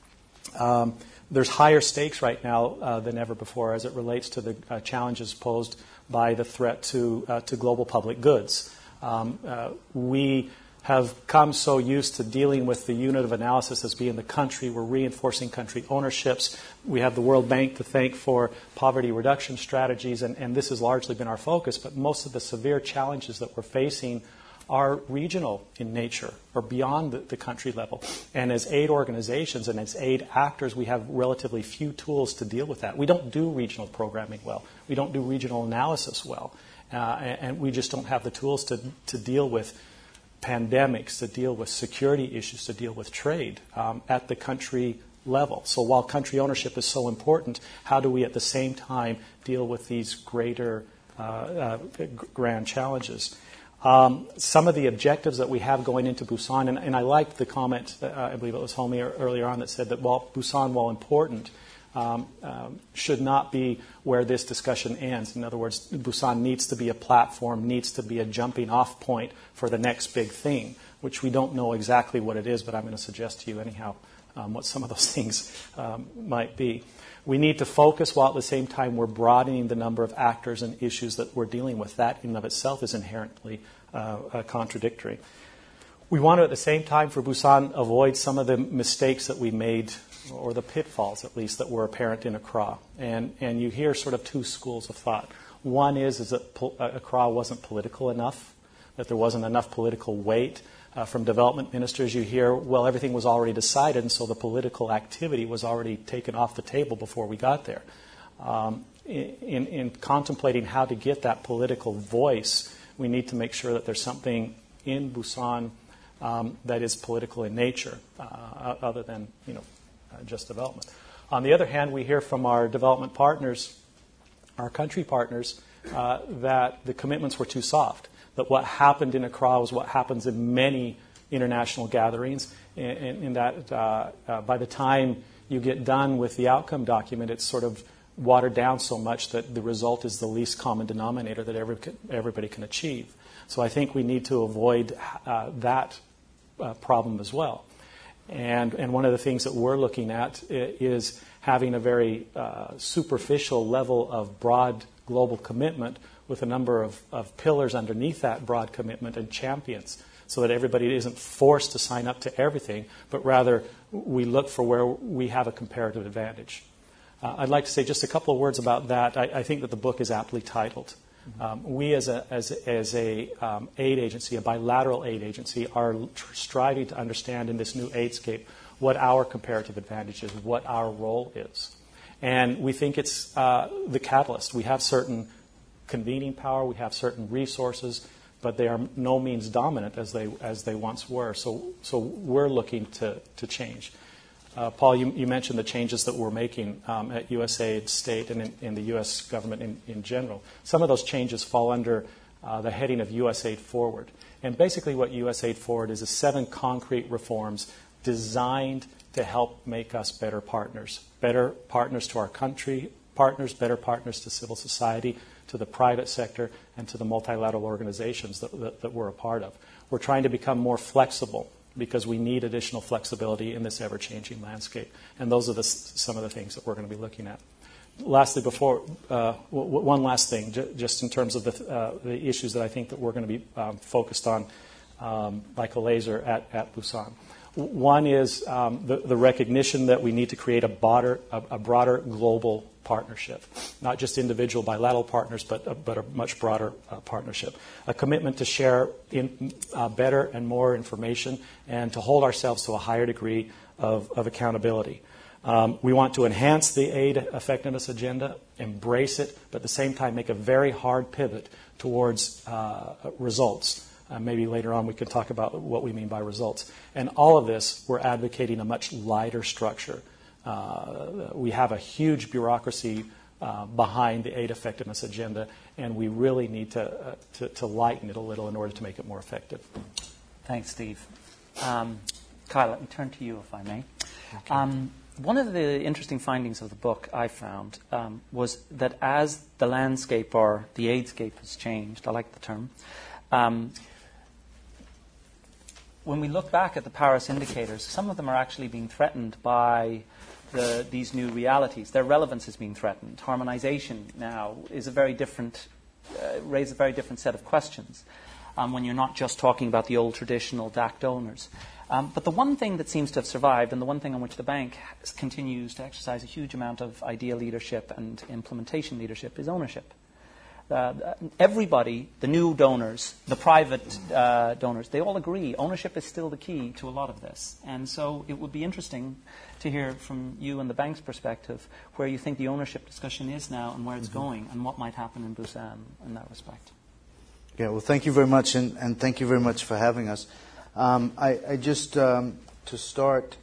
Um, there's higher stakes right now uh, than ever before as it relates to the uh, challenges posed by the threat to uh, to global public goods. Um, uh, we have come so used to dealing with the unit of analysis as being the country. We're reinforcing country ownerships. We have the World Bank to thank for poverty reduction strategies, and, and this has largely been our focus. But most of the severe challenges that we're facing are regional in nature or beyond the, the country level. And as aid organizations and as aid actors, we have relatively few tools to deal with that. We don't do regional programming well. We don't do regional analysis well. Uh, and, and we just don't have the tools to, to deal with pandemics, to deal with security issues, to deal with trade um, at the country level. So while country ownership is so important, how do we at the same time deal with these greater uh, uh, grand challenges? Um, some of the objectives that we have going into Busan, and, and I liked the comment, uh, I believe it was Homi earlier on, that said that while Busan, while important, Um, um, should not be where this discussion ends. In other words, Busan needs to be a platform, needs to be a jumping off point for the next big thing, which we don't know exactly what it is, but I'm going to suggest to you anyhow um, what some of those things um, might be. We need to focus while at the same time we're broadening the number of actors and issues that we're dealing with. That in and of itself is inherently uh, uh, contradictory. We want to at the same time for Busan avoid some of the mistakes that we made, or the pitfalls, at least, that were apparent in Accra. And, and you hear sort of two schools of thought. One is, is that Accra wasn't political enough, that there wasn't enough political weight. Uh, from development ministers, you hear, well, everything was already decided, and so the political activity was already taken off the table before we got there. Um, in, in contemplating how to get that political voice, we need to make sure that there's something in Busan um, that is political in nature, uh, other than you know uh, just development. On the other hand, we hear from our development partners, our country partners, uh, that the commitments were too soft, that what happened in Accra was what happens in many international gatherings, in, in, in that uh, uh, by the time you get done with the outcome document, it's sort of watered down so much that the result is the least common denominator that every, everybody can achieve. So I think we need to avoid uh, that uh, problem as well. And, and one of the things that we're looking at is having a very uh, superficial level of broad global commitment with a number of, of pillars underneath that broad commitment and champions, so that everybody isn't forced to sign up to everything, but rather we look for where we have a comparative advantage. Uh, I'd like to say just a couple of words about that. I, I think that the book is aptly titled. Um, we as a, as, as a um, aid agency, a bilateral aid agency, are tr- striving to understand in this new aidscape what our comparative advantage is, what our role is. And we think it's uh, the catalyst. We have certain convening power, we have certain resources, but they are no means dominant as they as they once were. So so we're looking to, to change. Uh, Paul, you, you mentioned the changes that we're making um, at U S A I D State and in, in the U S government in, in general. Some of those changes fall under uh, the heading of U S A I D Forward. And basically what U S A I D Forward is is seven concrete reforms designed to help make us better partners. Better partners to our country partners, better partners to civil society, to the private sector, and to the multilateral organizations that, that, that we're a part of. We're trying to become more flexible because we need additional flexibility in this ever-changing landscape. And those are the, some of the things that we're going to be looking at. Lastly, before uh, w- w- one last thing, j- just in terms of the, uh, the issues that I think that we're going to be um, focused on, um, like a laser at, at Busan. W- one is um, the, the recognition that we need to create a broader, a, a broader global partnership, not just individual bilateral partners, but a, but a much broader uh, partnership. A commitment to share in, uh, better and more information and to hold ourselves to a higher degree of, of accountability. Um, we want to enhance the aid effectiveness agenda, embrace it, but at the same time make a very hard pivot towards uh, results. Uh, maybe later on we can talk about what we mean by results. And all of this, we're advocating a much lighter structure. Uh, we have a huge bureaucracy uh, behind the aid effectiveness agenda, and we really need to, uh, to, to lighten it a little in order to make it more effective. Thanks, Steve. Um, Kyle, let me turn to you, if I may. Okay. Um, one of the interesting findings of the book I found um, was that as the landscape or the aidscape has changed, I like the term, um, when we look back at the Paris indicators, some of them are actually being threatened by The, these new realities. Their relevance is being threatened. Harmonization now is a very different, uh, raises a very different set of questions um, when you're not just talking about the old traditional D A C donors. Um, but the one thing that seems to have survived, and the one thing on which the bank has, continues to exercise a huge amount of idea leadership and implementation leadership, is ownership. Uh, everybody, the new donors, the private uh, donors, they all agree ownership is still the key to a lot of this. And so it would be interesting to hear from you and the bank's perspective where you think the ownership discussion is now and where it's mm-hmm. going and what might happen in Busan in that respect. Yeah, well, thank you very much, and, and thank you very much for having us. Um, I, I just, um, to start,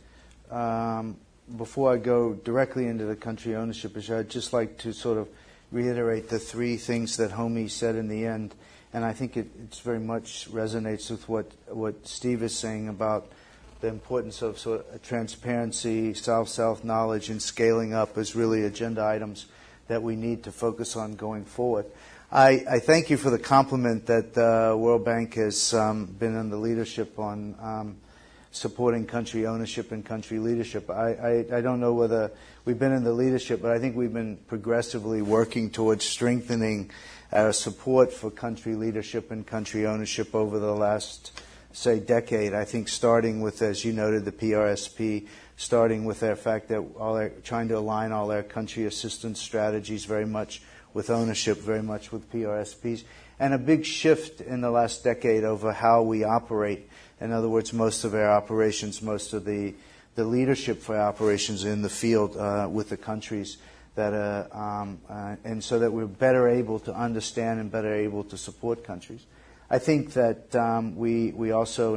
um, before I go directly into the country ownership issue, I'd just like to sort of reiterate the three things that Homi said in the end, and I think it it's very much resonates with what, what Steve is saying about the importance of sort of transparency, self-self knowledge, and scaling up as really agenda items that we need to focus on going forward. I, I thank you for the compliment that the uh, World Bank has um, been in the leadership on um, supporting country ownership and country leadership. I, I, I don't know whether we've been in the leadership, but I think we've been progressively working towards strengthening our support for country leadership and country ownership over the last, say, decade. I think starting with, as you noted, the P R S P, starting with the fact that all our, trying to align all our country assistance strategies very much with ownership, very much with P R S Ps, and a big shift in the last decade over how we operate. In other words, most of our operations, most of the, the leadership for our operations in the field uh, with the countries that, uh, um, uh, and so that we're better able to understand and better able to support countries. I think that um, we we also, and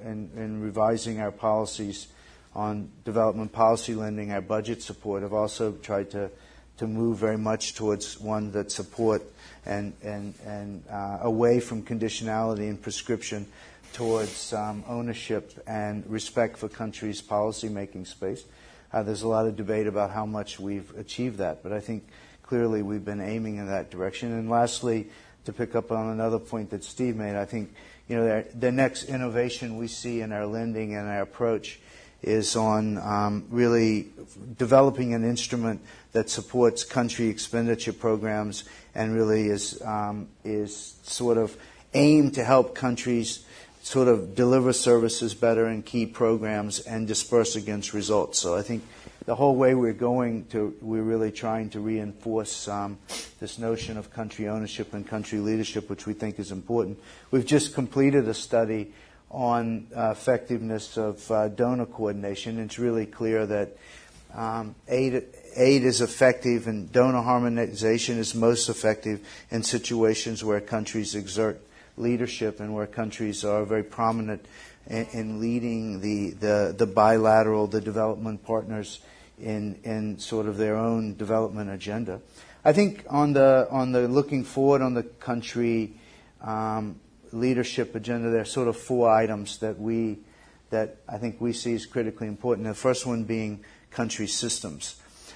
in, in revising our policies on development policy lending, our budget support, have also tried to, to move very much towards one that support and, and, and uh, away from conditionality and prescription towards um, ownership and respect for countries' policy-making space. Uh, there's a lot of debate about how much we've achieved that, but I think clearly we've been aiming in that direction. And lastly, to pick up on another point that Steve made, I think you know the, the next innovation we see in our lending and our approach is on um, really developing an instrument that supports country expenditure programs and really is um, is sort of aimed to help countries sort of deliver services better in key programs and disperse against results. So I think the whole way we're going to, we're really trying to reinforce um, this notion of country ownership and country leadership, which we think is important. We've just completed a study on uh, effectiveness of uh, donor coordination. It's really clear that um, aid, aid is effective and donor harmonization is most effective in situations where countries exert leadership and where countries are very prominent in, in leading the, the, the bilateral, the development partners in, in sort of their own development agenda. I think on the, on the looking forward on the country um, leadership agenda, there are sort of four items that we, that I think we see as critically important. The first one being country systems.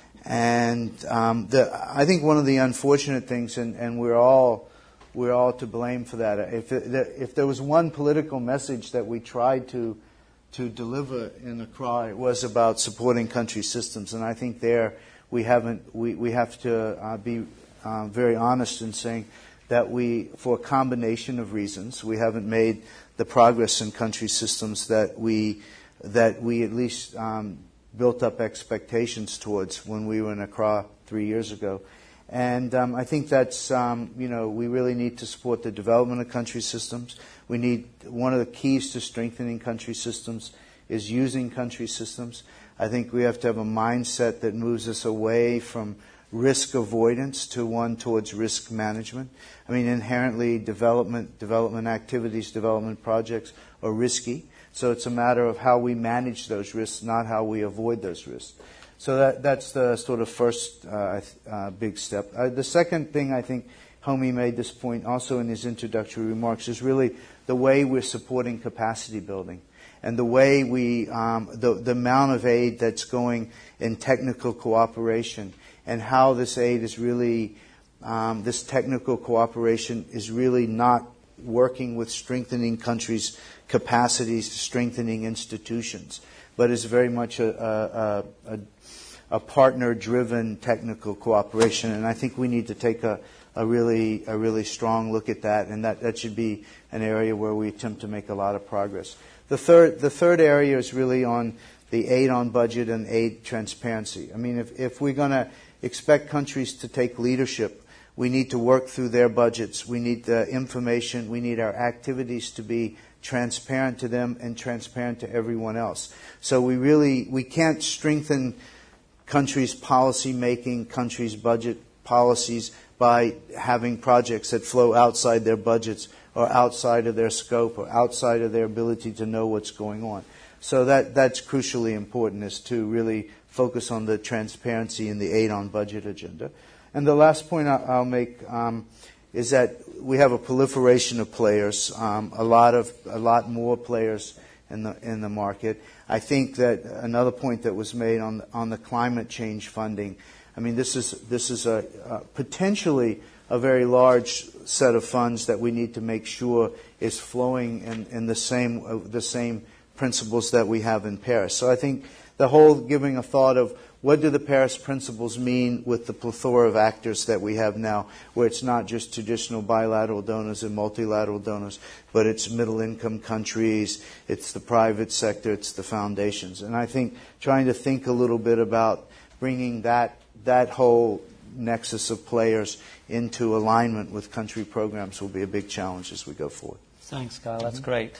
And um, the, I think one of the unfortunate things, and, and we're all We're all to blame for that. If, it, if there was one political message that we tried to to deliver in Accra, it was about supporting country systems. And I think there we haven't. We, we have to uh, be uh, very honest in saying that we, for a combination of reasons, we haven't made the progress in country systems that we that we at least um, built up expectations towards when we were in Accra three years ago. And um, I think that's, um, you know, we really need to support the development of country systems. We need, one of the keys to strengthening country systems is using country systems. I think we have to have a mindset that moves us away from risk avoidance to one towards risk management. I mean, inherently development, development activities, development projects are risky. So it's a matter of how we manage those risks, not how we avoid those risks. So that, that's the sort of first uh, uh, big step. Uh, the second thing, I think Homi made this point also in his introductory remarks, is really the way we're supporting capacity building and the way we, um, the, the amount of aid that's going in technical cooperation and how this aid is really, um, this technical cooperation is really not working with strengthening countries' capacities, strengthening institutions, but is very much a, a, a, a partner-driven technical cooperation. And I think we need to take a, a really a really strong look at that, and that, that should be an area where we attempt to make a lot of progress. The third the third area is really on the aid on budget and aid transparency. I mean, if, if we're going to expect countries to take leadership, we need to work through their budgets. We need the information. We need our activities to be transparent to them and transparent to everyone else. So we really, we can't strengthen countries' policy making, countries' budget policies by having projects that flow outside their budgets or outside of their scope or outside of their ability to know what's going on. So that, that's crucially important, is to really focus on the transparency in the aid on budget agenda. And the last point I'll make um, is that we have a proliferation of players, um, a lot of a lot more players in the in the market. I think that another point that was made on on the climate change funding. I mean, this is this is a, a potentially a very large set of funds that we need to make sure is flowing in, in the same uh, the same principles that we have in Paris. So I think the whole giving a thought of what do the Paris principles mean with the plethora of actors that we have now, where it's not just traditional bilateral donors and multilateral donors, but it's middle-income countries, it's the private sector, it's the foundations. And I think trying to think a little bit about bringing that that whole nexus of players into alignment with country programs will be a big challenge as we go forward. Thanks, Kyle. That's mm-hmm. great.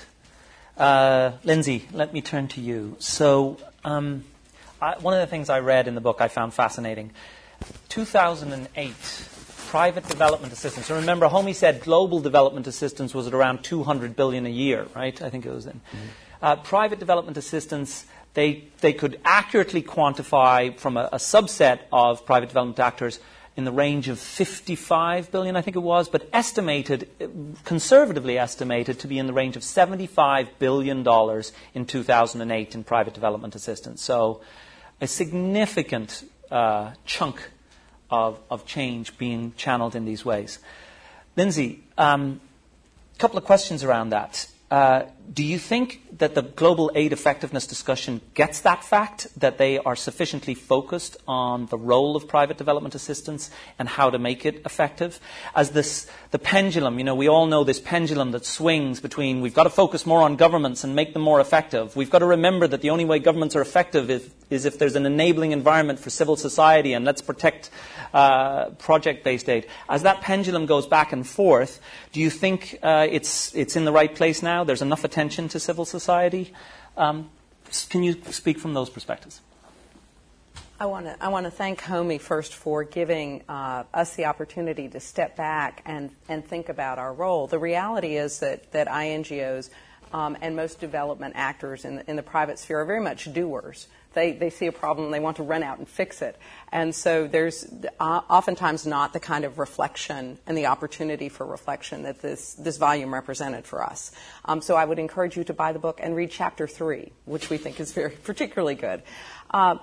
Uh, Lindsay, let me turn to you. So um, I, one of the things I read in the book I found fascinating. two thousand eight, private development assistance. So remember, Homi said global development assistance was at around two hundred billion dollars a year, right? I think it was then. Mm-hmm. uh, private development assistance, they, they could accurately quantify from a, a subset of private development actors in the range of fifty-five billion, I think it was, but estimated, conservatively estimated, to be in the range of seventy-five billion dollars in two thousand eight in private development assistance. So a significant uh, chunk of, of change being channeled in these ways. Lindsay, a um, couple of questions around that. Uh, do you think that the global aid effectiveness discussion gets that fact, that they are sufficiently focused on the role of private development assistance and how to make it effective? As this, the pendulum, you know, we all know this pendulum that swings between we've got to focus more on governments and make them more effective. We've got to remember that the only way governments are effective is, is if there's an enabling environment for civil society, and let's protect uh, project-based aid. As that pendulum goes back and forth, do you think uh, it's it's in the right place now? There's enough attention to civil society. Um, can you speak from those perspectives? I want to I want to thank Homi first for giving uh, us the opportunity to step back and, and think about our role. The reality is that, that I N G Os um, and most development actors in the, in the private sphere are very much doers. They, they see a problem and they want to run out and fix it. And so there's uh, oftentimes not the kind of reflection and the opportunity for reflection that this, this volume represented for us. Um, so I would encourage you to buy the book and read chapter three, which we think is very particularly good. Um,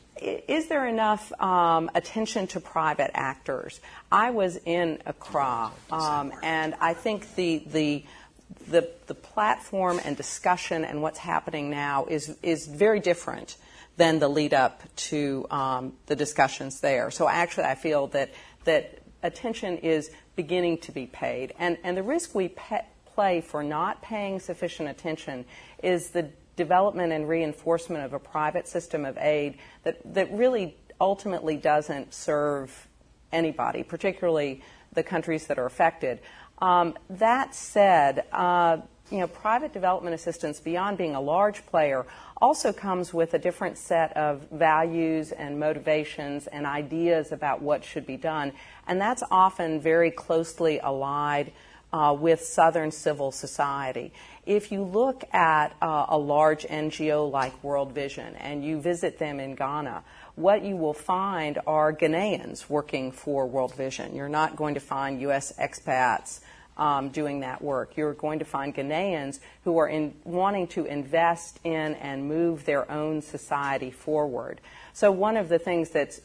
Is there enough um, attention to private actors? I was in Accra, um, and I think the, the the the platform and discussion and what's happening now is is very different than the lead up to um, the discussions there. So actually, I feel that that attention is beginning to be paid, and and the risk we pe- play for not paying sufficient attention is the development and reinforcement of a private system of aid that, that really ultimately doesn't serve anybody, particularly the countries that are affected. Um, that said, uh, you know, private development assistance, beyond being a large player, also comes with a different set of values and motivations and ideas about what should be done, and that's often very closely allied Uh, with Southern civil society. If you look at uh, a large N G O like World Vision and you visit them in Ghana, what you will find are Ghanaians working for World Vision. You're not going to find U S expats um, doing that work. You're going to find Ghanaians who are in, wanting to invest in and move their own society forward. So one of the things that's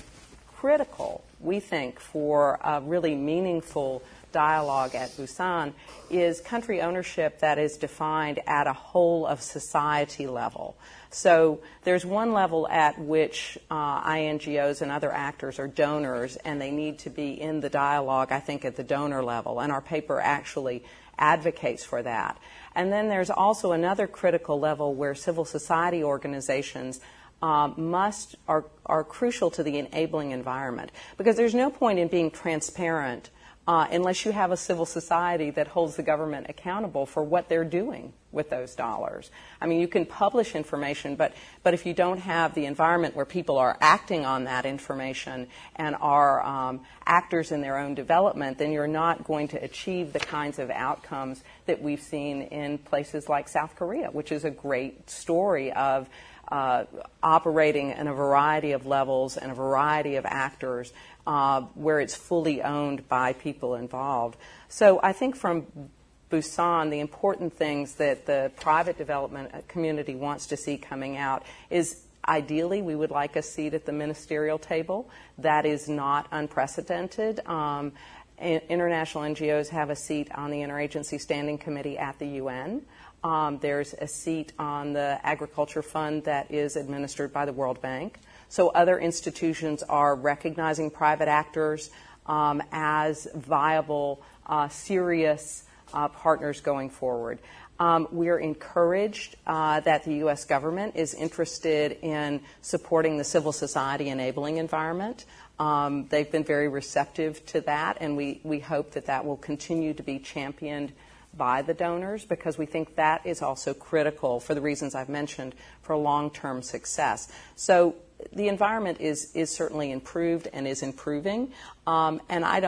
critical, we think, for a really meaningful dialogue at Busan is country ownership that is defined at a whole of society level. So there's one level at which uh, I N G Os and other actors are donors, and they need to be in the dialogue, I think, at the donor level, and our paper actually advocates for that. And then there's also another critical level where civil society organizations Um, must are, are crucial to the enabling environment, because there's no point in being transparent uh, unless you have a civil society that holds the government accountable for what they're doing with those dollars. I mean, you can publish information, but but if you don't have the environment where people are acting on that information and are um, actors in their own development, then you're not going to achieve the kinds of outcomes that we've seen in places like South Korea, which is a great story of Uh, operating in a variety of levels and a variety of actors uh, where it's fully owned by people involved. So I think from Busan, the important things that the private development community wants to see coming out is ideally we would like a seat at the ministerial table. That is not unprecedented. Um, international N G Os have a seat on the Interagency Standing Committee at the U N. Um, there's a seat on the Agriculture Fund that is administered by the World Bank. So other institutions are recognizing private actors um, as viable, uh, serious uh, partners going forward. Um, we're encouraged uh, that the U S government is interested in supporting the civil society enabling environment. Um, they've been very receptive to that, and we, we hope that that will continue to be championed by the donors, because we think that is also critical for the reasons I've mentioned for long-term success. So the environment is is certainly improved and is improving, um, and I don't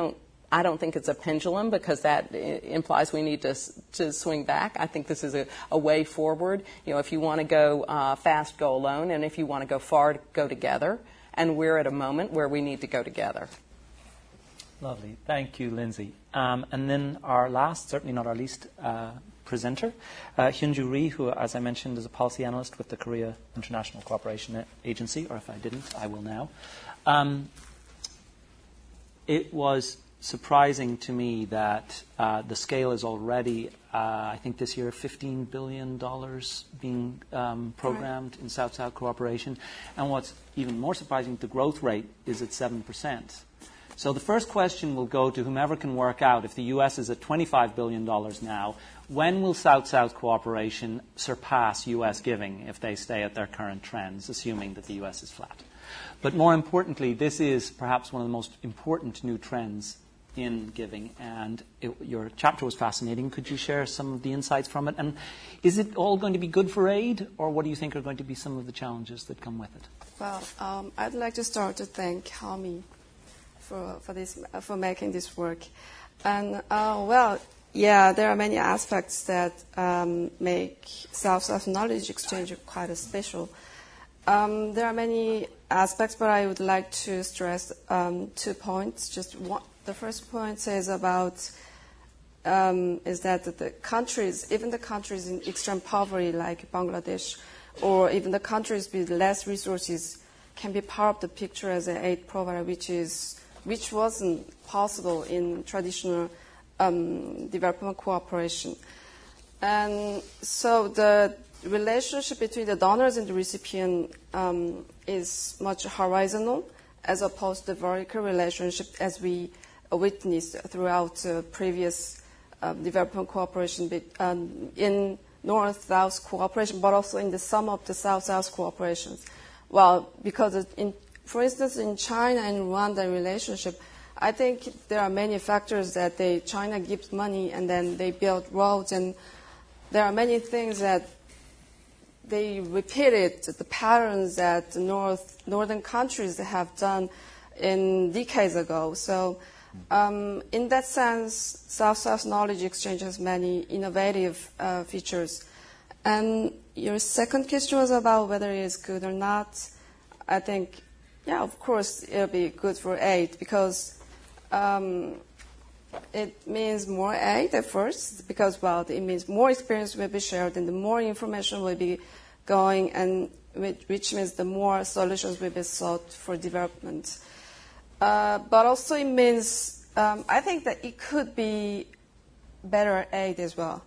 I don't think it's a pendulum because that implies we need to to swing back. I think this is a, a way forward. You know, if you want to go uh, fast, go alone, and if you want to go far, go together. And we're at a moment where we need to go together. Lovely. Thank you, Lindsay. Um, and then our last, certainly not our least, uh, presenter, uh, Hyunju Ri, who, as I mentioned, is a policy analyst with the Korea International Cooperation Agency, or if I didn't, I will now. Um, it was surprising to me that uh, the scale is already, uh, I think this year, fifteen billion dollars being um, programmed in South-South cooperation. And what's even more surprising, the growth rate is at seven percent. So the first question will go to whomever can work out, if the U S is at twenty-five billion dollars now, when will South-South cooperation surpass U S giving if they stay at their current trends, assuming that the U S is flat? But more importantly, this is perhaps one of the most important new trends in giving, and it, your chapter was fascinating. Could you share some of the insights from it? And is it all going to be good for aid, or what do you think are going to be some of the challenges that come with it? Well, um, I'd like to start to thank Homi for for this for making this work, and uh, well, yeah, there are many aspects that um, make South-South knowledge exchange quite a special. Um, there are many aspects, but I would like to stress um, two points. Just one. The first point is about um, is that the countries, even the countries in extreme poverty like Bangladesh, or even the countries with less resources, can be part of the picture as an aid provider, which is which wasn't possible in traditional um, development cooperation. And so the relationship between the donors and the recipient um, is much horizontal, as opposed to the vertical relationship as we witnessed throughout uh, previous uh, development cooperation um, in North-South cooperation, but also in the sum of the South-South cooperations. Well, because in, for instance, in China and Rwanda relationship, I think there are many factors that they, China gives money and then they build roads, and there are many things that they repeated the patterns that the North, northern countries have done in decades ago. So um, in that sense, South-South knowledge exchange has many innovative uh, features. And your second question was about whether it is good or not. I think, yeah, of course, it'll be good for aid because um, it means more aid at first because, well, it means more experience will be shared and the more information will be going, and which means the more solutions will be sought for development. Uh, but also it means, um, I think that it could be better aid as well,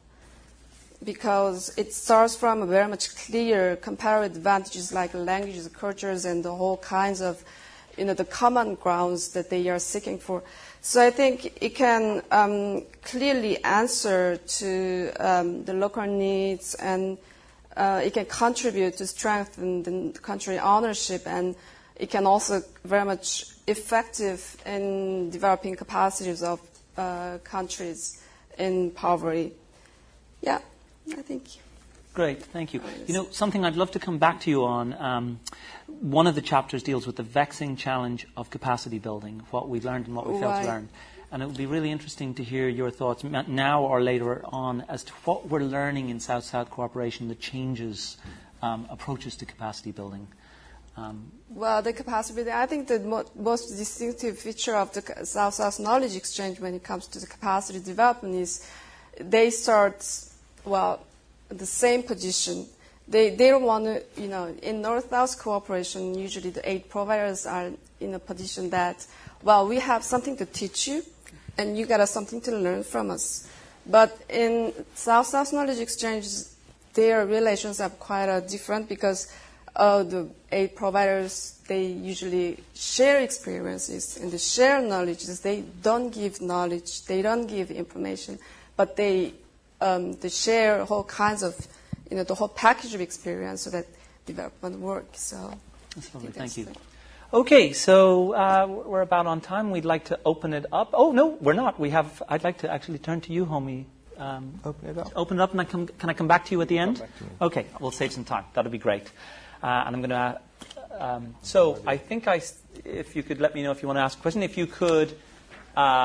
because it starts from a very much clear comparative advantages like languages, cultures, and the whole kinds of, you know, the common grounds that they are seeking for. So I think it can um, clearly answer to um, the local needs, and uh, it can contribute to strengthen the country ownership, and it can also very much effective in developing capacities of uh, countries in poverty. Yeah, I think. Great, thank you. You know, something I'd love to come back to you on, um, one of the chapters deals with the vexing challenge of capacity building, what we learned and what we failed Right. to learn. And it would be really interesting to hear your thoughts now or later on as to what we're learning in South-South cooperation that changes um, approaches to capacity building. Um, Well, the capacity building, I think the mo- most distinctive feature of the South-South knowledge exchange when it comes to the capacity development is they start, well, the same position. They they don't want to, you know, in North-South cooperation, usually the aid providers are in a position that, well, we have something to teach you, and you got something to learn from us. But in South-South knowledge exchange, their relations are quite uh, different because uh, the aid providers, they usually share experiences and they share knowledge. They don't give knowledge, they don't give information, but they Um, they share all kinds of, you know, the whole package of experience so that development works. So that's lovely. that's Thank you. the- Okay, so uh, we're about on time. We'd like to open it up. Oh no, we're not. We have. I'd like to actually turn to you, Homi. Um, Open it up. Open it up, and I come, can I come back to you at the end? back to me. Okay, we'll save some time. That'll be great. Uh, and I'm going to. Um, so I think I, if you could let me know if you want to ask a question. If you could uh,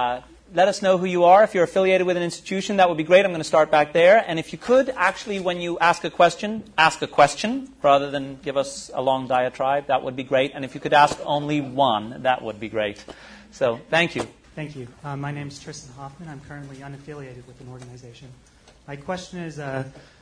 let us know who you are. If you're affiliated with an institution, that would be great. I'm going to start back there. And if you could, actually, when you ask a question, ask a question rather than give us a long diatribe, that would be great. And if you could ask only one, that would be great. So, thank you. Thank you. Uh, my name is Tristan Hoffman. I'm currently unaffiliated with an organization. My question is uh,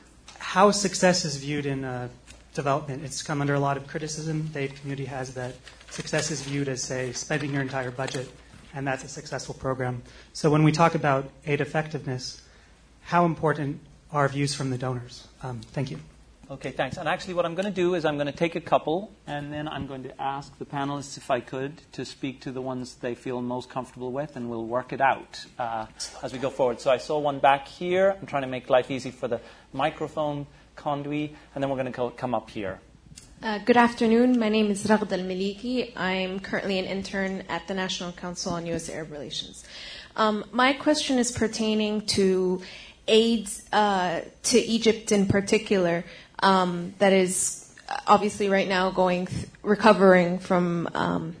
how success is viewed in uh, development. It's come under a lot of criticism. The aid community has that success is viewed as, say, spending your entire budget, and that's a successful program. So when we talk about aid effectiveness, how important are views from the donors? Um, thank you. Okay, thanks. And actually what I'm going to do is I'm going to take a couple, and then I'm going to ask the panelists, if I could, to speak to the ones they feel most comfortable with, and we'll work it out uh, as we go forward. So I saw one back here. I'm trying to make life easy for the microphone conduit, and then we're going to go, come up here. Uh, good afternoon. My name is Raghd Al-Maliki. I'm currently an intern at the National Council on U S Arab Relations. Um, my question is pertaining to aid uh, to Egypt in particular, um, that is obviously right now going th- recovering from, um,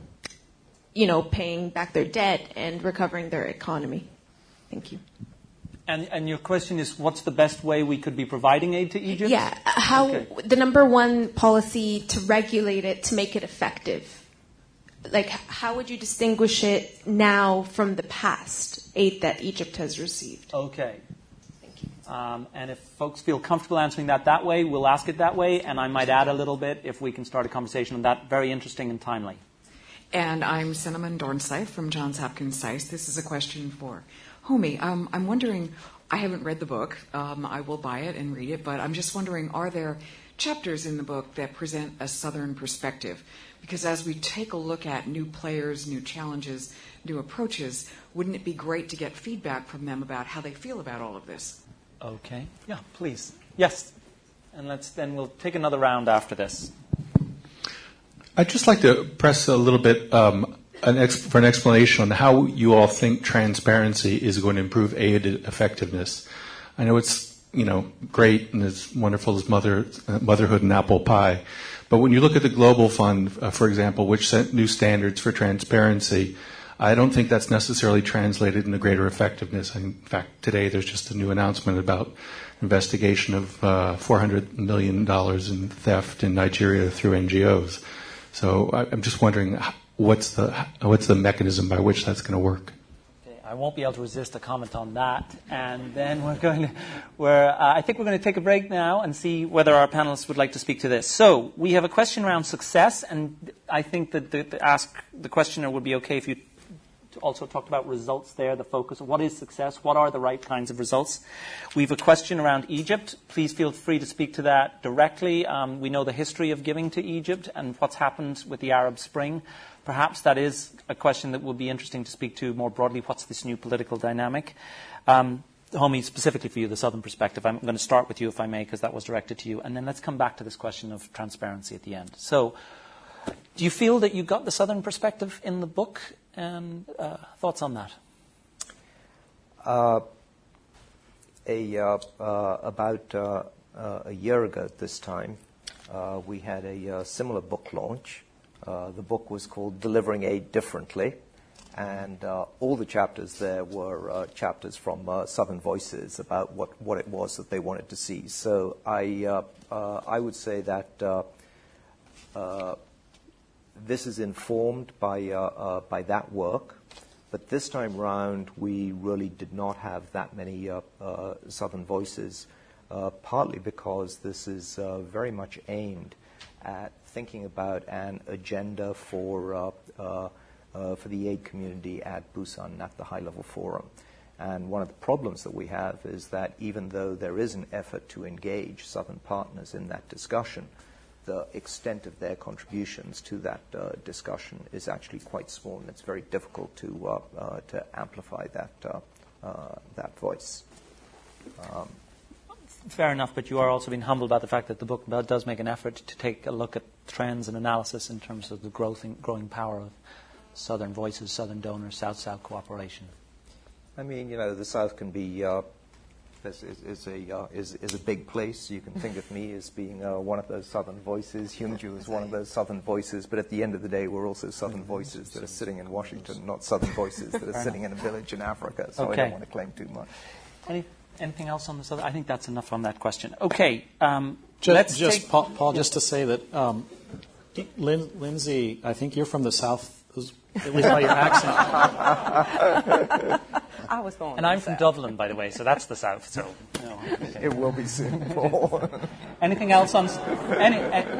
you know, paying back their debt and recovering their economy. Thank you. And, and your question is, what's the best way we could be providing aid to Egypt? Yeah, how okay. The number one policy to regulate it, to make it effective. Like, how would you distinguish it now from the past aid that Egypt has received? Okay. Thank you. Um, and if folks feel comfortable answering that that way, we'll ask it that way. And I might add a little bit if we can start a conversation on that. Very interesting and timely. And I'm Cinnamon Dornsythe from Johns Hopkins SAIS. This is a question for Homi. Um, I'm wondering, I haven't read the book. Um, I will buy it and read it, but I'm just wondering, are there chapters in the book that present a Southern perspective? Because as we take a look at new players, new challenges, new approaches, wouldn't it be great to get feedback from them about how they feel about all of this? Okay. Yeah, please. Yes. And let's then we'll take another round after this. I'd just like to press a little bit um, an ex- for an explanation on how you all think transparency is going to improve aid effectiveness. I know it's, you know, great and as wonderful as mother, uh, motherhood and apple pie, but when you look at the Global Fund, uh, for example, which set new standards for transparency, I don't think that's necessarily translated into greater effectiveness. In fact, today there's just a new announcement about investigation of uh, four hundred million dollars in theft in Nigeria through N G Os. So I, I'm just wondering what's the what's the mechanism by which that's going to work. Okay, I won't be able to resist a comment on that, and then we're going to. We're, uh, I think we're going to take a break now and see whether our panelists would like to speak to this. So we have a question around success, and I think that the, the ask the questioner would be okay if you also talked about results there, the focus of what is success, what are the right kinds of results. We have a question around Egypt. Please feel free to speak to that directly. Um, we know the history of giving to Egypt and what's happened with the Arab Spring. Perhaps that is a question that would be interesting to speak to more broadly. What's this new political dynamic? Um, Homi, specifically for you, the Southern perspective. I'm going to start with you, if I may, because that was directed to you. And then let's come back to this question of transparency at the end. So, do you feel that you got the Southern perspective in the book? And uh, thoughts on that? Uh, a, uh, uh, about uh, uh, a year ago at this time, uh, we had a uh, similar book launch. Uh, the book was called Delivering Aid Differently, and uh, all the chapters there were uh, chapters from uh, Southern Voices about what, what it was that they wanted to see. So I, uh, uh, I would say that uh, uh, this is informed by uh, uh, by that work, but this time round we really did not have that many uh, uh, Southern Voices, uh, partly because this is uh, very much aimed at thinking about an agenda for uh, uh, uh, for the aid community at Busan, at the high-level forum. And one of the problems that we have is that even though there is an effort to engage Southern partners in that discussion, the extent of their contributions to that uh, discussion is actually quite small, and it's very difficult to uh, uh, to amplify that uh, uh, that voice. Um, Fair enough, but you are also being humbled by the fact that the book does make an effort to take a look at trends and analysis in terms of the growth and growing power of Southern voices, Southern donors, South-South cooperation. I mean, you know, the South can be uh, this is, is a uh, is is a big place. You can think of me as being uh, one of those southern voices. Hyungju is one of those southern voices. But at the end of the day, we're also southern voices that are sitting in Washington, not southern voices that are sitting in a village in Africa. So okay. I don't want to claim too much. Any, anything else on this other? I think that's enough on that question. Okay. Um, just, let's just take, Paul, Paul just to say that um, Lin, Lindsay, I think you're from the South, at least by your accent. I was born. And I'm from South. Dublin, by the way, so that's the South. So no, okay. It will be soon, Paul. Anything else on any, any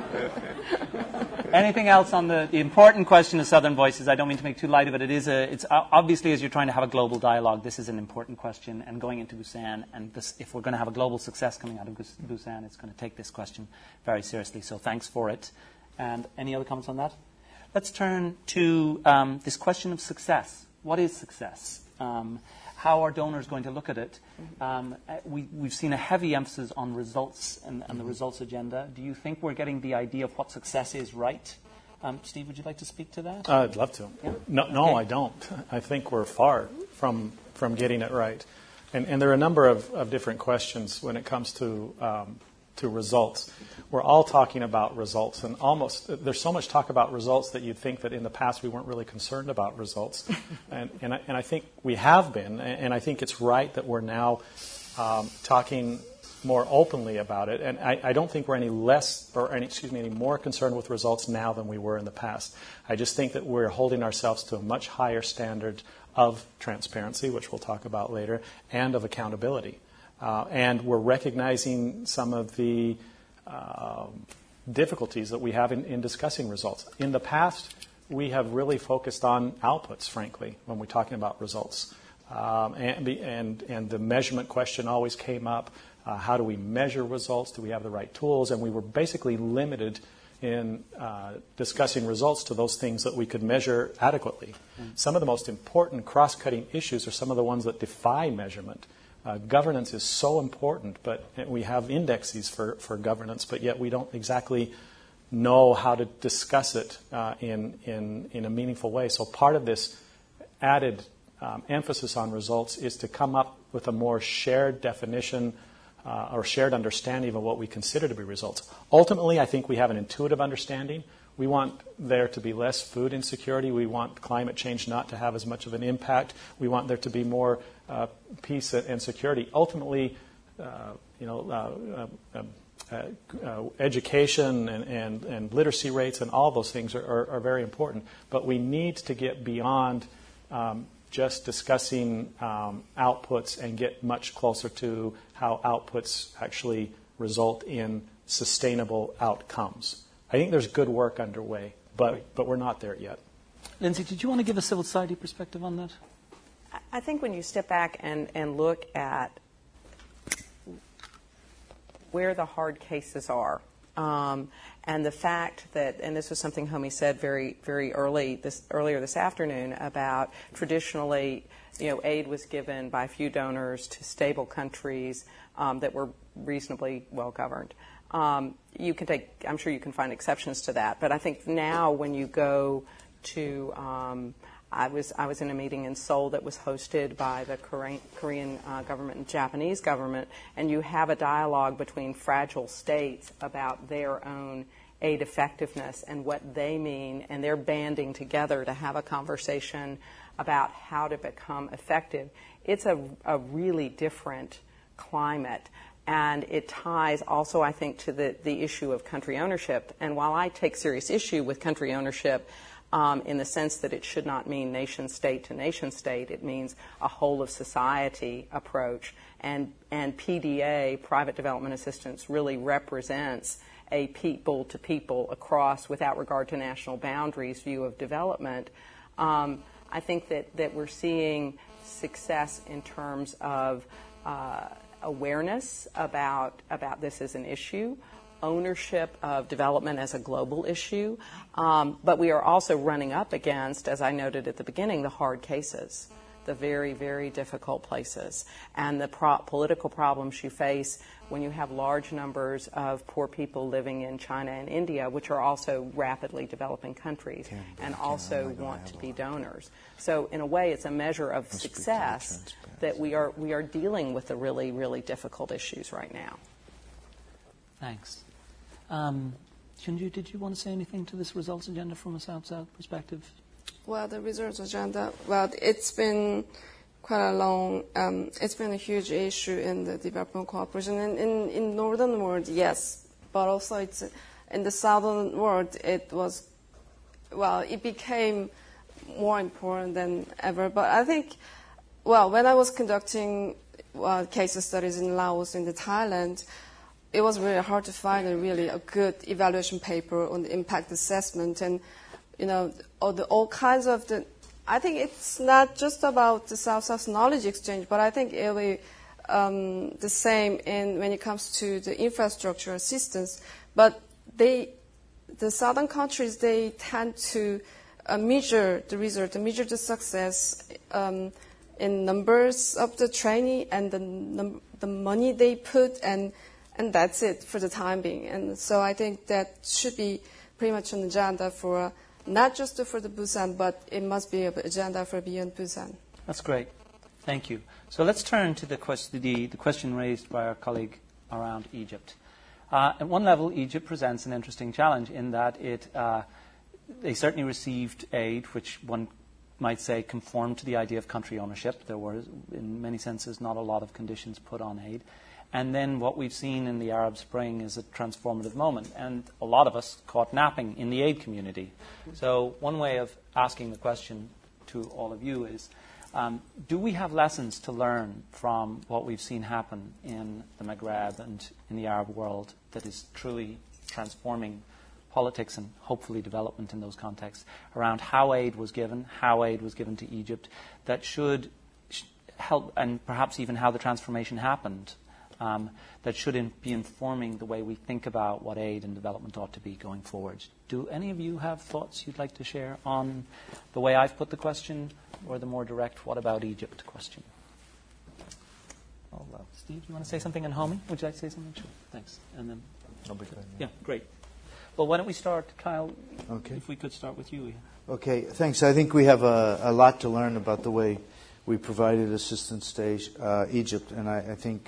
anything else on the, the important question of Southern Voices? I don't mean to make too light of it. It is a. It's obviously, as you're trying to have a global dialogue, this is an important question. And going into Busan, and this, if we're going to have a global success coming out of Busan, it's going to take this question very seriously. So thanks for it. And any other comments on that? Let's turn to um, this question of success. What is success? Um, how are donors going to look at it? Um, we, we've seen a heavy emphasis on results and, and the results agenda. Do you think we're getting the idea of what success is right? Um, Steve, would you like to speak to that? Uh, I'd love to. Yeah. No, no Okay. I don't. I think we're far from from getting it right. And, and there are a number of, of different questions when it comes to um, to results. We're all talking about results, and almost there's so much talk about results that you'd think that in the past we weren't really concerned about results, and and I, and I think we have been, and I think it's right that we're now um, talking more openly about it. And I, I don't think we're any less, or any, excuse me, any more concerned with results now than we were in the past. I just think that we're holding ourselves to a much higher standard of transparency, which we'll talk about later, and of accountability. Uh, and we're recognizing some of the uh, difficulties that we have in, in discussing results. In the past, we have really focused on outputs, frankly, when we're talking about results. Um, and, and, and the measurement question always came up. Uh, how do we measure results? Do we have the right tools? And we were basically limited in uh, discussing results to those things that we could measure adequately. Mm. Some of the most important cross-cutting issues are some of the ones that defy measurement. Uh, governance is so important, but we have indexes for, for governance, but yet we don't exactly know how to discuss it uh, in, in, in a meaningful way. So part of this added um, emphasis on results is to come up with a more shared definition uh, or shared understanding of what we consider to be results. Ultimately, I think we have an intuitive understanding. We want there to be less food insecurity. We want climate change not to have as much of an impact. We want there to be more uh, peace and security. Ultimately, uh, you know, uh, uh, uh, uh, education and, and, and literacy rates and all those things are, are, are very important. But we need to get beyond um, just discussing um, outputs and get much closer to how outputs actually result in sustainable outcomes. I think there's good work underway, but, but we're not there yet. Lindsay, did you want to give a civil society perspective on that? I think when you step back and, and look at where the hard cases are, um, and the fact that, and this was something Homi said very, very early this earlier this afternoon about traditionally, you know, aid was given by few donors to stable countries um, that were reasonably well governed. Um, you can take, I'm sure you can find exceptions to that, but I think now when you go to, um, I was I was in a meeting in Seoul that was hosted by the Korean, Korean uh, government and Japanese government, and you have a dialogue between fragile states about their own aid effectiveness and what they mean, and they're banding together to have a conversation about how to become effective. It's a, a really different climate. And it ties also, I think, to the, the issue of country ownership. And while I take serious issue with country ownership um, in the sense that it should not mean nation state to nation state, it means a whole of society approach. And, and P D A, private development assistance, really represents a people to people across, without regard to national boundaries, view of development. Um, I think that, that we're seeing success in terms of uh, awareness about about this as an issue, ownership of development as a global issue, um, but we are also running up against, as I noted at the beginning, the hard cases. the very, very difficult places and the pro- political problems you face when you have large numbers of poor people living in China and India, which are also rapidly developing countries and also want to be donors. So in a way, it's a measure of success that we are we are dealing with the really, really difficult issues right now. Thanks. Um, Chunju, did you want to say anything to this results agenda from a South-South perspective? Well, the results agenda, well, it's been quite a long, um, it's been a huge issue in the development cooperation. And in, in northern world, yes, but also it's in the southern world, it was, well, it became more important than ever. But I think, well, when I was conducting well, case studies in Laos and in Thailand, it was really hard to find a really a good evaluation paper on the impact assessment and, you know, all, the, all kinds of the, I think it's not just about the South-South knowledge exchange, but I think it will be um, the same in when it comes to the infrastructure assistance. But they, the southern countries, they tend to uh, measure the result, measure the success um, in numbers of the trainee and the, num- the money they put, and and that's it for the time being. And so I think that should be pretty much an agenda for uh, not just for the Busan, but it must be an agenda for beyond Busan. That's great. Thank you. So let's turn to the question, the, the question raised by our colleague around Egypt. Uh, at one level, Egypt presents an interesting challenge in that it uh, they certainly received aid, which one might say conformed to the idea of country ownership. There were, in many senses, not a lot of conditions put on aid. And then what we've seen in the Arab Spring is a transformative moment. And a lot of us caught napping in the aid community. So one way of asking the question to all of you is, um, do we have lessons to learn from what we've seen happen in the Maghreb and in the Arab world that is truly transforming politics and hopefully development in those contexts around how aid was given, how aid was given to Egypt, that should help, and perhaps even how the transformation happened, Um, that should in, be informing the way we think about what aid and development ought to be going forward. Do any of you have thoughts you'd like to share on the way I've put the question or the more direct what about Egypt question? Oh, well, Steve, do you want to say something on Homi? Would you like to say something? Sure. Thanks. And then, I'll be glad. Yeah, great. Well, why don't we start, Kyle, okay. if we could start with you. Okay, thanks. I think we have a, a lot to learn about the way we provided assistance to uh, Egypt, and I, I think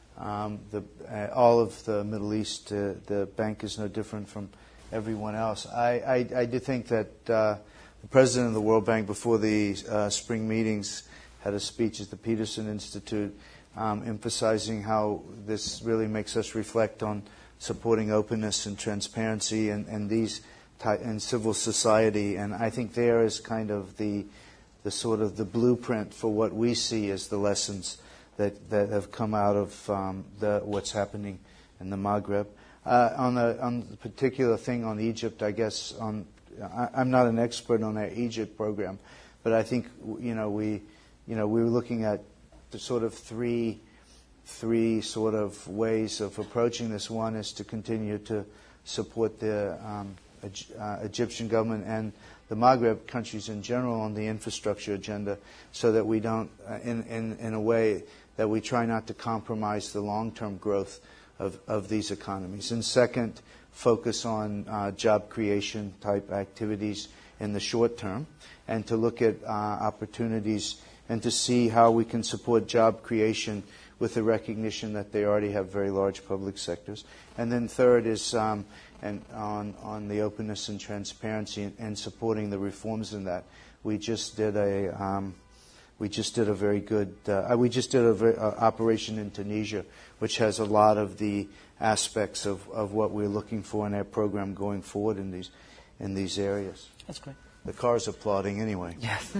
Um, the, uh, all of the Middle East, uh, the bank is no different from everyone else. I, I, I do think that uh, the president of the World Bank, before the uh, spring meetings, had a speech at the Peterson Institute um, emphasizing how this really makes us reflect on supporting openness and transparency and, and these ty- and civil society. And I think there is kind of the the sort of the blueprint for what we see as the lessons that, that have come out of um, the, what's happening in the Maghreb. Uh, on, the, on the particular thing on Egypt, I guess on, I, I'm not an expert on our Egypt program, but I think you know we, you know, we were looking at the sort of three, three sort of ways of approaching this. One is to continue to support the um, uh, Egyptian government and the Maghreb countries in general on the infrastructure agenda, so that we don't, uh, in, in in a way, that we try not to compromise the long-term growth of, of these economies. And second, focus on uh, job creation type activities in the short term, and to look at uh, opportunities and to see how we can support job creation with the recognition that they already have very large public sectors. And then third is um, and on, on the openness and transparency and, and supporting the reforms in that. We just did a um, we just did a very good uh, we just did a very, uh, operation in Tunisia, which has a lot of the aspects of, of what we're looking for in our program going forward in these in these areas. That's great. The car's applauding anyway. Yes.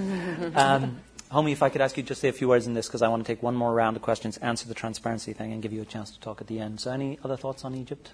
um, Homi, if I could ask you to just say a few words in this, because I want to take one more round of questions, answer the transparency thing, and give you a chance to talk at the end. So any other thoughts on Egypt?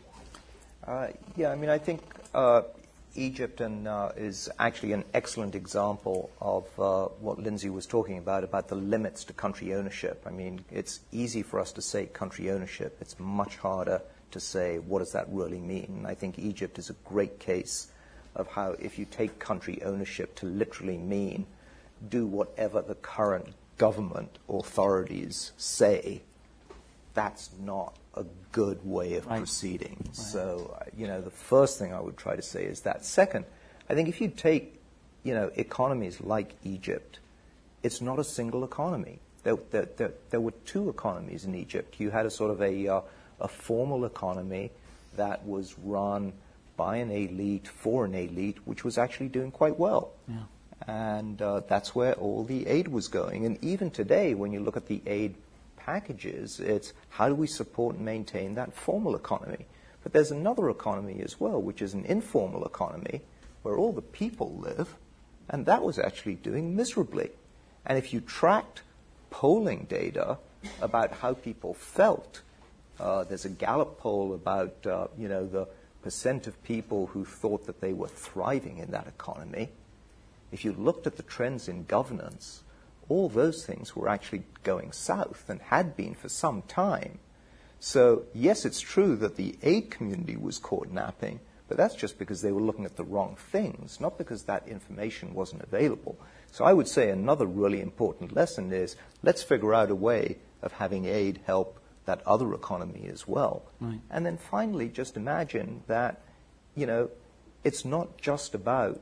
Uh, yeah, I mean, I think uh, Egypt and, uh, is actually an excellent example of uh, what Lindsay was talking about, about the limits to country ownership. I mean, it's easy for us to say country ownership. It's much harder to say what does that really mean. And I think Egypt is a great case of how if you take country ownership to literally mean do whatever the current government authorities say, that's not a good way of right. proceeding. Right. So, uh, you know, the first thing I would try to say is that. Second, I think if you take, you know, economies like Egypt, it's not a single economy. There, there, there, there were two economies in Egypt. You had a sort of a, uh, a formal economy that was run by an elite, for an elite, which was actually doing quite well. Yeah. And uh, that's where all the aid was going. And even today, when you look at the aid packages, it's how do we support and maintain that formal economy? But there's another economy as well, which is an informal economy, where all the people live, and that was actually doing miserably. And if you tracked polling data about how people felt, uh, there's a Gallup poll about, uh, you know, the percent of people who thought that they were thriving in that economy. If you looked at the trends in governance, all those things were actually going south and had been for some time. So, yes, it's true that the aid community was caught napping, but that's just because they were looking at the wrong things, not because that information wasn't available. So I would say another really important lesson is let's figure out a way of having aid help that other economy as well. Right. And then finally, just imagine that, you know, it's not just about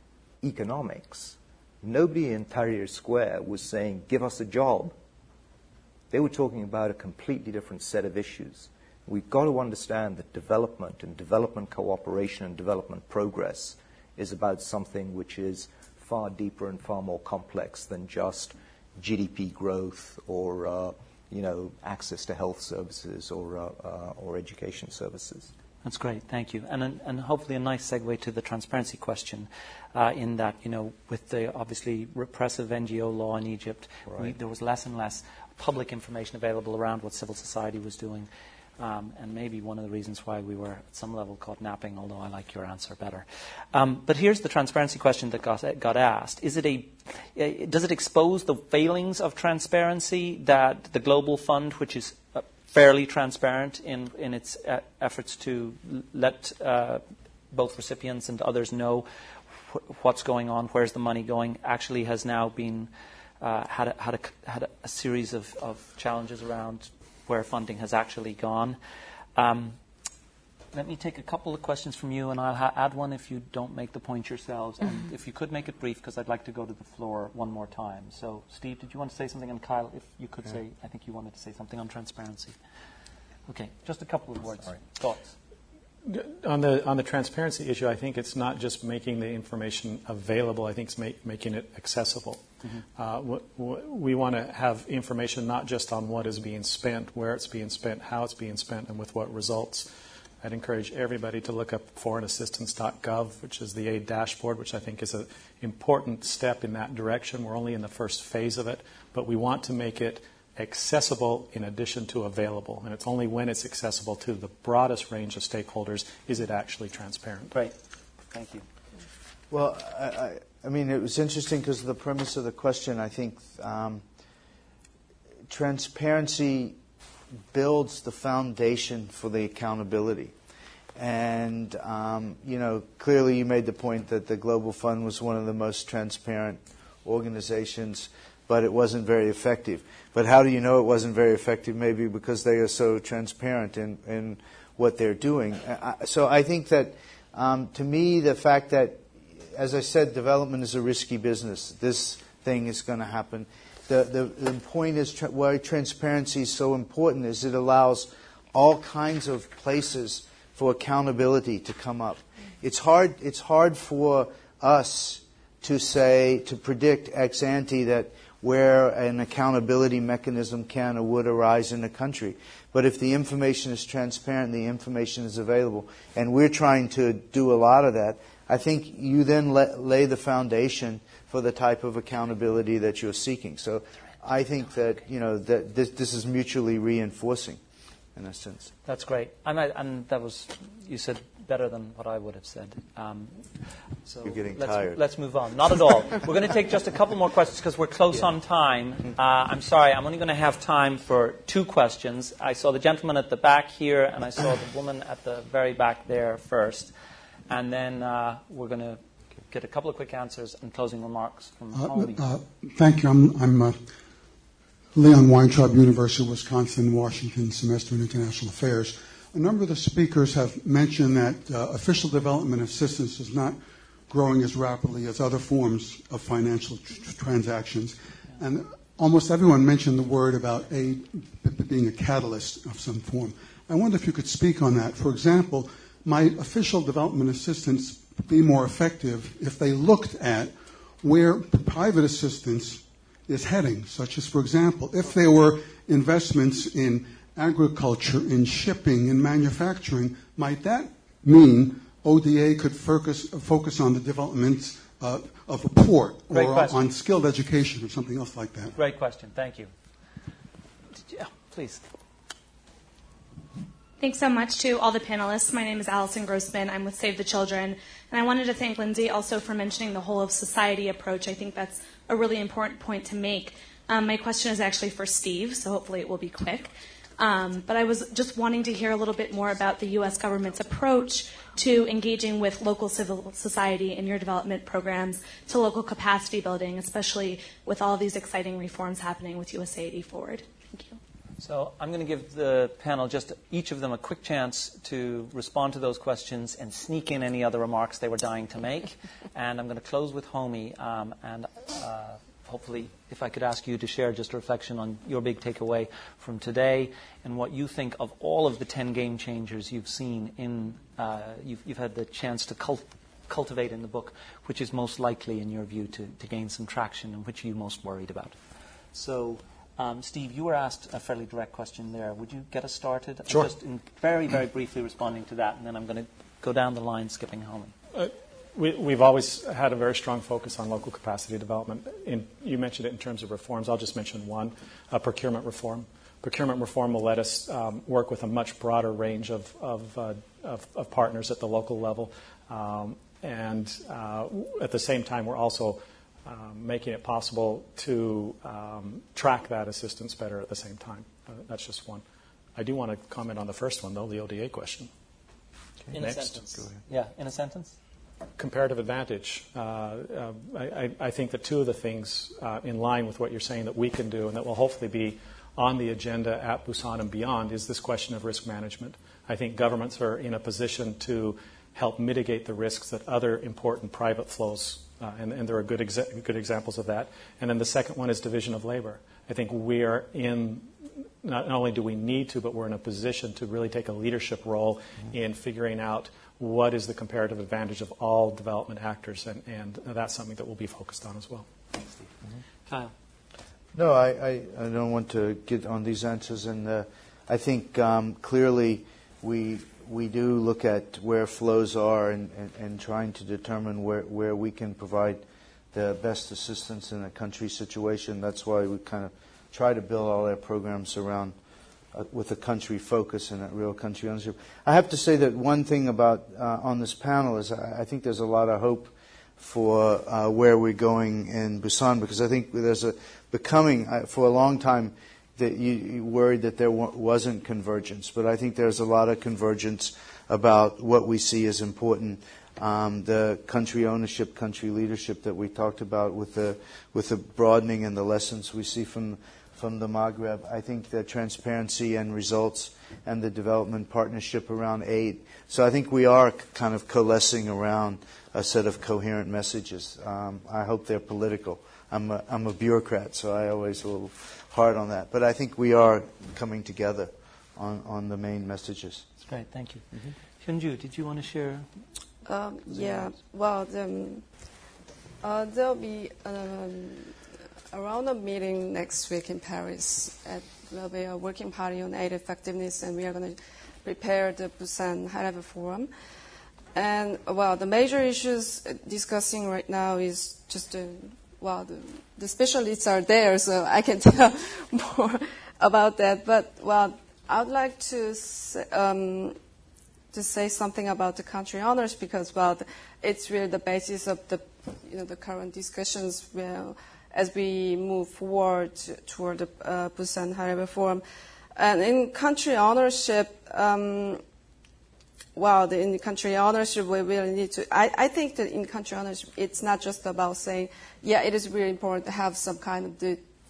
economics. Nobody in Tahrir Square was saying, give us a job. They were talking about a completely different set of issues. We've got to understand that development and development cooperation and development progress is about something which is far deeper and far more complex than just G D P growth or, uh, you know, access to health services or, uh, uh, or education services. That's great, thank you. And and hopefully a nice segue to the transparency question uh, in that, you know, with the obviously repressive N G O law in Egypt, right. we, there was less and less public information available around what civil society was doing. Um, and maybe one of the reasons why we were at some level caught napping, although I like your answer better. Um, but here's the transparency question that got, got asked. Is it a, uh, does it expose the failings of transparency that the Global Fund, which is uh, fairly transparent in, in its uh, efforts to let uh, both recipients and others know wh- what's going on, where's the money going, actually has now been uh, had, a, had, a, had a series of, of challenges around where funding has actually gone. Um, let me take a couple of questions from you, and I'll ha- add one if you don't make the point yourselves. And if you could make it brief, because I'd like to go to the floor one more time. So, Steve, did you want to say something? And Kyle, if you could yeah. say, I think you wanted to say something on transparency. Okay, just a couple of words. Sorry. Thoughts? On the on the transparency issue, I think it's not just making the information available. I think it's make, making it accessible. Mm-hmm. Uh, w- w- we want to have information not just on what is being spent, where it's being spent, how it's being spent, and with what results. I'd encourage everybody to look up foreign assistance dot gov, which is the aid dashboard, which I think is an important step in that direction. We're only in the first phase of it, but we want to make it accessible in addition to available. And it's only when it's accessible to the broadest range of stakeholders is it actually transparent. Great. Thank you. Well, I, I, I mean, it was interesting because the premise of the question, I think, um, transparency builds the foundation for the accountability. And, um, you know, clearly you made the point that the Global Fund was one of the most transparent organizations, but it wasn't very effective. But how do you know it wasn't very effective? Maybe because they are so transparent in, in what they're doing. So I think that, um, to me, the fact that, as I said, development is a risky business. This thing is going to happen. The, the, the point is tra- why transparency is so important is it allows all kinds of places for accountability to come up. It's hard, it's hard for us to say, to predict ex ante that where an accountability mechanism can or would arise in a country. But if the information is transparent, the information is available, and we're trying to do a lot of that, I think you then let, lay the foundation for the type of accountability that you're seeking. So I think that, you know, that this, this is mutually reinforcing in a sense. That's great. And, I, and that was, you said better than what I would have said. Um, so You're getting let's, tired. Let's move on. Not at all. We're going to take just a couple more questions because we're close yeah. on time. Uh, I'm sorry, I'm only going to have time for two questions. I saw the gentleman at the back here, and I saw the woman at the very back there first. And then uh, we're going to get a couple of quick answers and closing remarks from uh, Holly. Uh, thank you. I'm, I'm uh, Leon Weintraub, University of Wisconsin, Washington, Semester in International Affairs. A number of the speakers have mentioned that uh, official development assistance is not growing as rapidly as other forms of financial tr- transactions. And almost everyone mentioned the word about aid being a catalyst of some form. I wonder if you could speak on that. For example, might official development assistance be more effective if they looked at where private assistance is heading, such as, for example, if there were investments in agriculture, in shipping, in manufacturing, might that mean O D A could focus, focus on the development uh, of a port or on skilled education or something else like that? Great question. Thank you. Yeah, please. Thanks so much to all the panelists. My name is Allison Grossman. I'm with Save the Children. And I wanted to thank Lindsay also for mentioning the whole of society approach. I think that's a really important point to make. Um, my question is actually for Steve, so hopefully it will be quick. Um, but I was just wanting to hear a little bit more about the U S government's approach to engaging with local civil society in your development programs, to local capacity building, especially with all of these exciting reforms happening with U S A I D Forward. Thank you. So I'm going to give the panel, just each of them, a quick chance to respond to those questions and sneak in any other remarks they were dying to make. And I'm going to close with Homi, um, and uh, hopefully if I could ask you to share just a reflection on your big takeaway from today and what you think of all of the ten game changers you've seen in, uh, you've, you've had the chance to cult- cultivate in the book, which is most likely, in your view, to, to gain some traction, and which are you most worried about? So... Um, Steve, you were asked a fairly direct question there. Would you get us started? Sure. Just in very, very briefly responding to that, and then I'm going to go down the line, skipping home. Uh, we, we've always had a very strong focus on local capacity development. In, you mentioned it in terms of reforms. I'll just mention one, uh, procurement reform. Procurement reform will let us um, work with a much broader range of, of, uh, of, of partners at the local level. Um, and uh, at the same time, we're also Um, making it possible to um, track that assistance better at the same time. Uh, that's just one. I do want to comment on the first one, though, the O D A question. In Next. a sentence. Go ahead. Yeah, in a sentence. Comparative advantage. Uh, uh, I, I think that two of the things uh, in line with what you're saying that we can do and that will hopefully be on the agenda at Busan and beyond is this question of risk management. I think governments are in a position to help mitigate the risks that other important private flows Uh, and, and there are good, exa- good examples of that. And then the second one is division of labor. I think we are in, not, not only do we need to, but we're in a position to really take a leadership role mm-hmm. in figuring out what is the comparative advantage of all development actors, and, and that's something that we'll be focused on as well. Thanks, Steve. Mm-hmm. Kyle. No, I, I, I don't want to get on these answers, and uh, I think um, clearly we... we do look at where flows are and, and, and trying to determine where, where we can provide the best assistance in a country situation. That's why we kind of try to build all our programs around uh, with a country focus and a real country ownership. I have to say that one thing about uh, on this panel is I, I think there's a lot of hope for uh, where we're going in Busan, because I think there's a becoming, uh, for a long time, that you, you worried that there w- wasn't convergence. But I think there's a lot of convergence about what we see as important. Um, the country ownership, country leadership that we talked about with the with the broadening and the lessons we see from from the Maghreb. I think the transparency and results and the development partnership around aid. So I think we are kind of coalescing around a set of coherent messages. Um, I hope they're political. I'm a, I'm a bureaucrat, so I always a little hard on that. But I think we are coming together on, on the main messages. That's great. Thank you. Mm-hmm. Hyunju, did you want to share? Um, yeah. Well, the, uh, there'll be um, around a meeting next week in Paris. At, there'll be a working party on aid effectiveness, and we are going to prepare the Busan High-Level Forum. And, well, the major issues discussing right now is just the Well, the, the specialists are there, so I can tell more about that. But, well, I would like to say, um, to say something about the country honors because, well, it's really the basis of the, you know, the current discussions well, as we move forward to, toward the uh, Busan High-Level Forum. And in country ownership, um, well, the, in the country ownership, we really need to. I, I think that in country ownership, it's not just about saying, yeah, it is really important to have some kind of the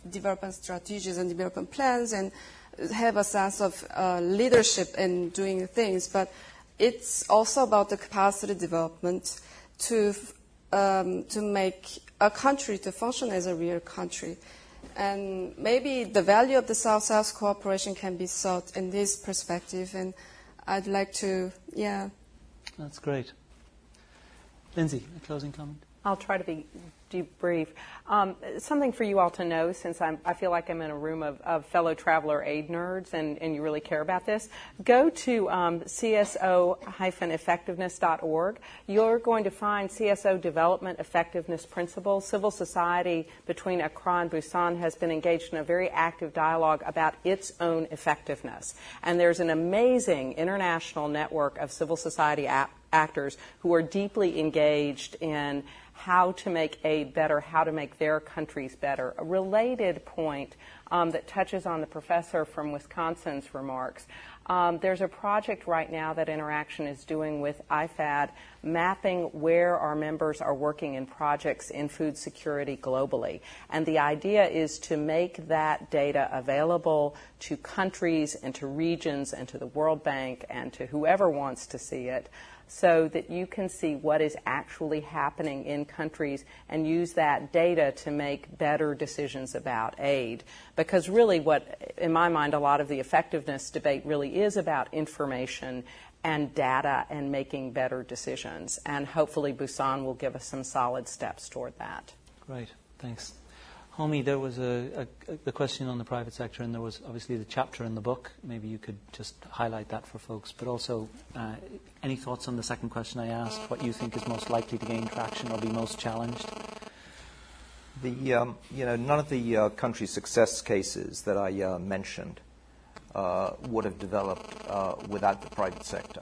development strategies and development plans and have a sense of uh, leadership in doing things, but it's also about the capacity development to um, to make a country to function as a real country. And maybe the value of the South-South cooperation can be sought in this perspective, and I'd like to, yeah. That's great. Lindsay, a closing comment? I'll try to be brief. Um, something for you all to know, since I'm, I feel like I'm in a room of, of fellow traveler aid nerds, and, and you really care about this. Go to um, C S O effectiveness dot org. You're going to find C S O development effectiveness principles. Civil society between Accra and Busan has been engaged in a very active dialogue about its own effectiveness. And there's an amazing international network of civil society a- actors who are deeply engaged in how to make aid better, how to make their countries better. A related point um, that touches on the professor from Wisconsin's remarks. Um, there's a project right now that Interaction is doing with I F A D, mapping where our members are working in projects in food security globally. And the idea is to make that data available to countries and to regions and to the World Bank and to whoever wants to see it, so that you can see what is actually happening in countries and use that data to make better decisions about aid. Because really what, in my mind, a lot of the effectiveness debate really is about information and data and making better decisions. And hopefully Busan will give us some solid steps toward that. Great, thanks. Homi, there was a, a, a question on the private sector, and there was obviously the chapter in the book. Maybe you could just highlight that for folks. But also, uh, any thoughts on the second question I asked, what you think is most likely to gain traction or be most challenged? The, um, you know, none of the uh, country success cases that I uh, mentioned uh, would have developed uh, without the private sector.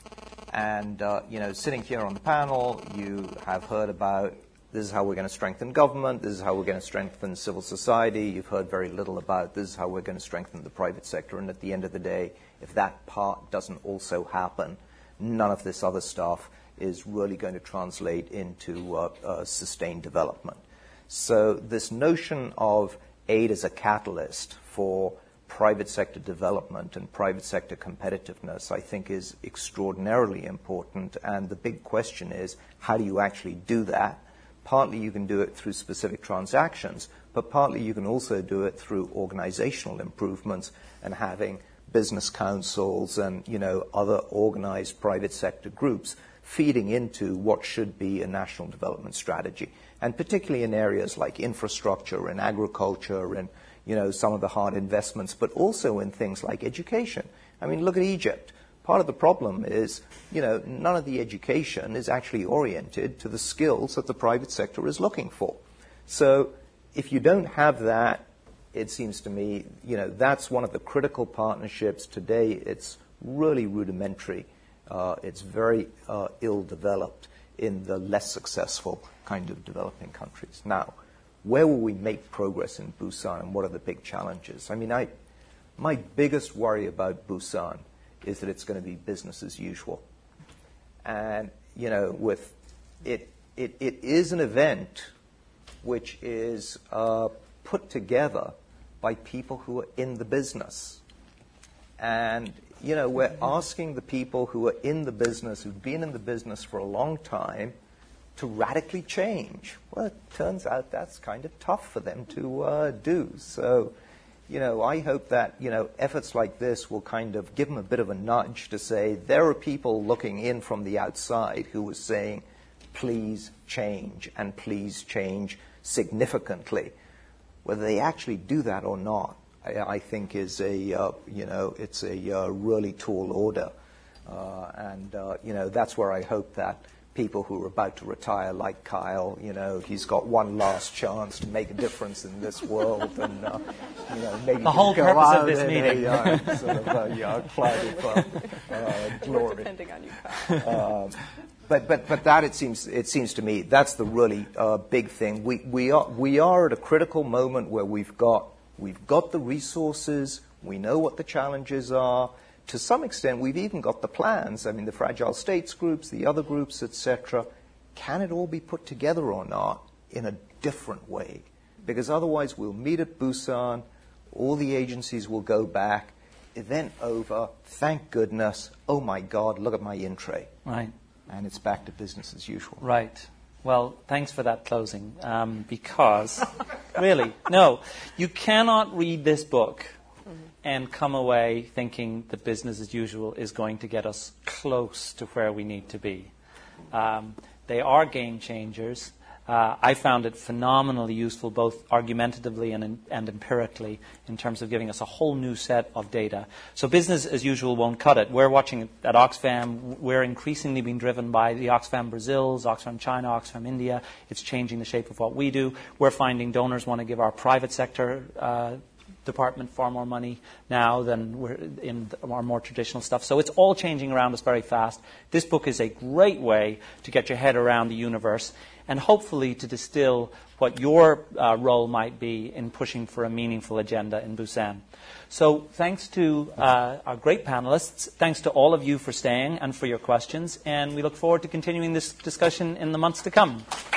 And, uh, you know, sitting here on the panel, you have heard about this is how we're going to strengthen government. This is how we're going to strengthen civil society. You've heard very little about this is how we're going to strengthen the private sector. And at the end of the day, if that part doesn't also happen, none of this other stuff is really going to translate into uh, uh, sustained development. So this notion of aid as a catalyst for private sector development and private sector competitiveness, I think, is extraordinarily important. And the big question is, how do you actually do that? Partly you can do it through specific transactions, but partly you can also do it through organizational improvements and having business councils and, you know, other organized private sector groups feeding into what should be a national development strategy. And particularly in areas like infrastructure and agriculture and, you know, some of the hard investments, but also in things like education. I mean, look at Egypt. Part of the problem is, you know, none of the education is actually oriented to the skills that the private sector is looking for. So if you don't have that, it seems to me, you know, that's one of the critical partnerships. Today it's really rudimentary. Uh, it's very uh, ill-developed in the less successful kind of developing countries. Now, where will we make progress in Busan, and what are the big challenges? I mean, I, my biggest worry about Busan is that it's going to be business as usual. And, you know, with it, it, it is an event which is uh, put together by people who are in the business. And, you know, we're asking the people who are in the business, who've been in the business for a long time, to radically change. Well, it turns out that's kind of tough for them to uh, do. So, you know, I hope that, you know, efforts like this will kind of give them a bit of a nudge to say there are people looking in from the outside who are saying, please change, and please change significantly. Whether they actually do that or not, I, I think is a, uh, you know, it's a uh, really tall order. Uh, and, uh, you know, that's where I hope that people who are about to retire, like Kyle, you know, he's got one last chance to make a difference in this world, and uh, you know, maybe the whole go purpose out of this in meeting, a, uh, sort of a uh, cloud of uh, uh, glory. We're depending on you, Kyle. Um, but but but that it seems it seems to me that's the really uh, big thing. We we are we are at a critical moment where we've got we've got the resources. We know what the challenges are. To some extent, we've even got the plans. I mean, the fragile states groups, the other groups, et cetera. Can it all be put together or not in a different way because otherwise we'll meet at Busan, all the agencies will go back, event over, thank goodness, oh my God, look at my in-tray. Right. And it's back to business as usual. Right. Well, thanks for that closing, um, because, really, no, you cannot read this book and come away thinking that business as usual is going to get us close to where we need to be. Um, they are game changers. Uh, I found it phenomenally useful, both argumentatively and, and empirically, in terms of giving us a whole new set of data. So business as usual won't cut it. We're watching it at Oxfam. We're increasingly being driven by the Oxfam Brazils, Oxfam China, Oxfam India. It's changing the shape of what we do. We're finding donors want to give our private sector uh, department far more money now than we're in our more traditional stuff. So it's all changing around us very fast. This book is a great way to get your head around the universe and hopefully to distill what your uh, role might be in pushing for a meaningful agenda in Busan. So thanks to uh, our great panelists. Thanks to all of you for staying and for your questions. And we look forward to continuing this discussion in the months to come.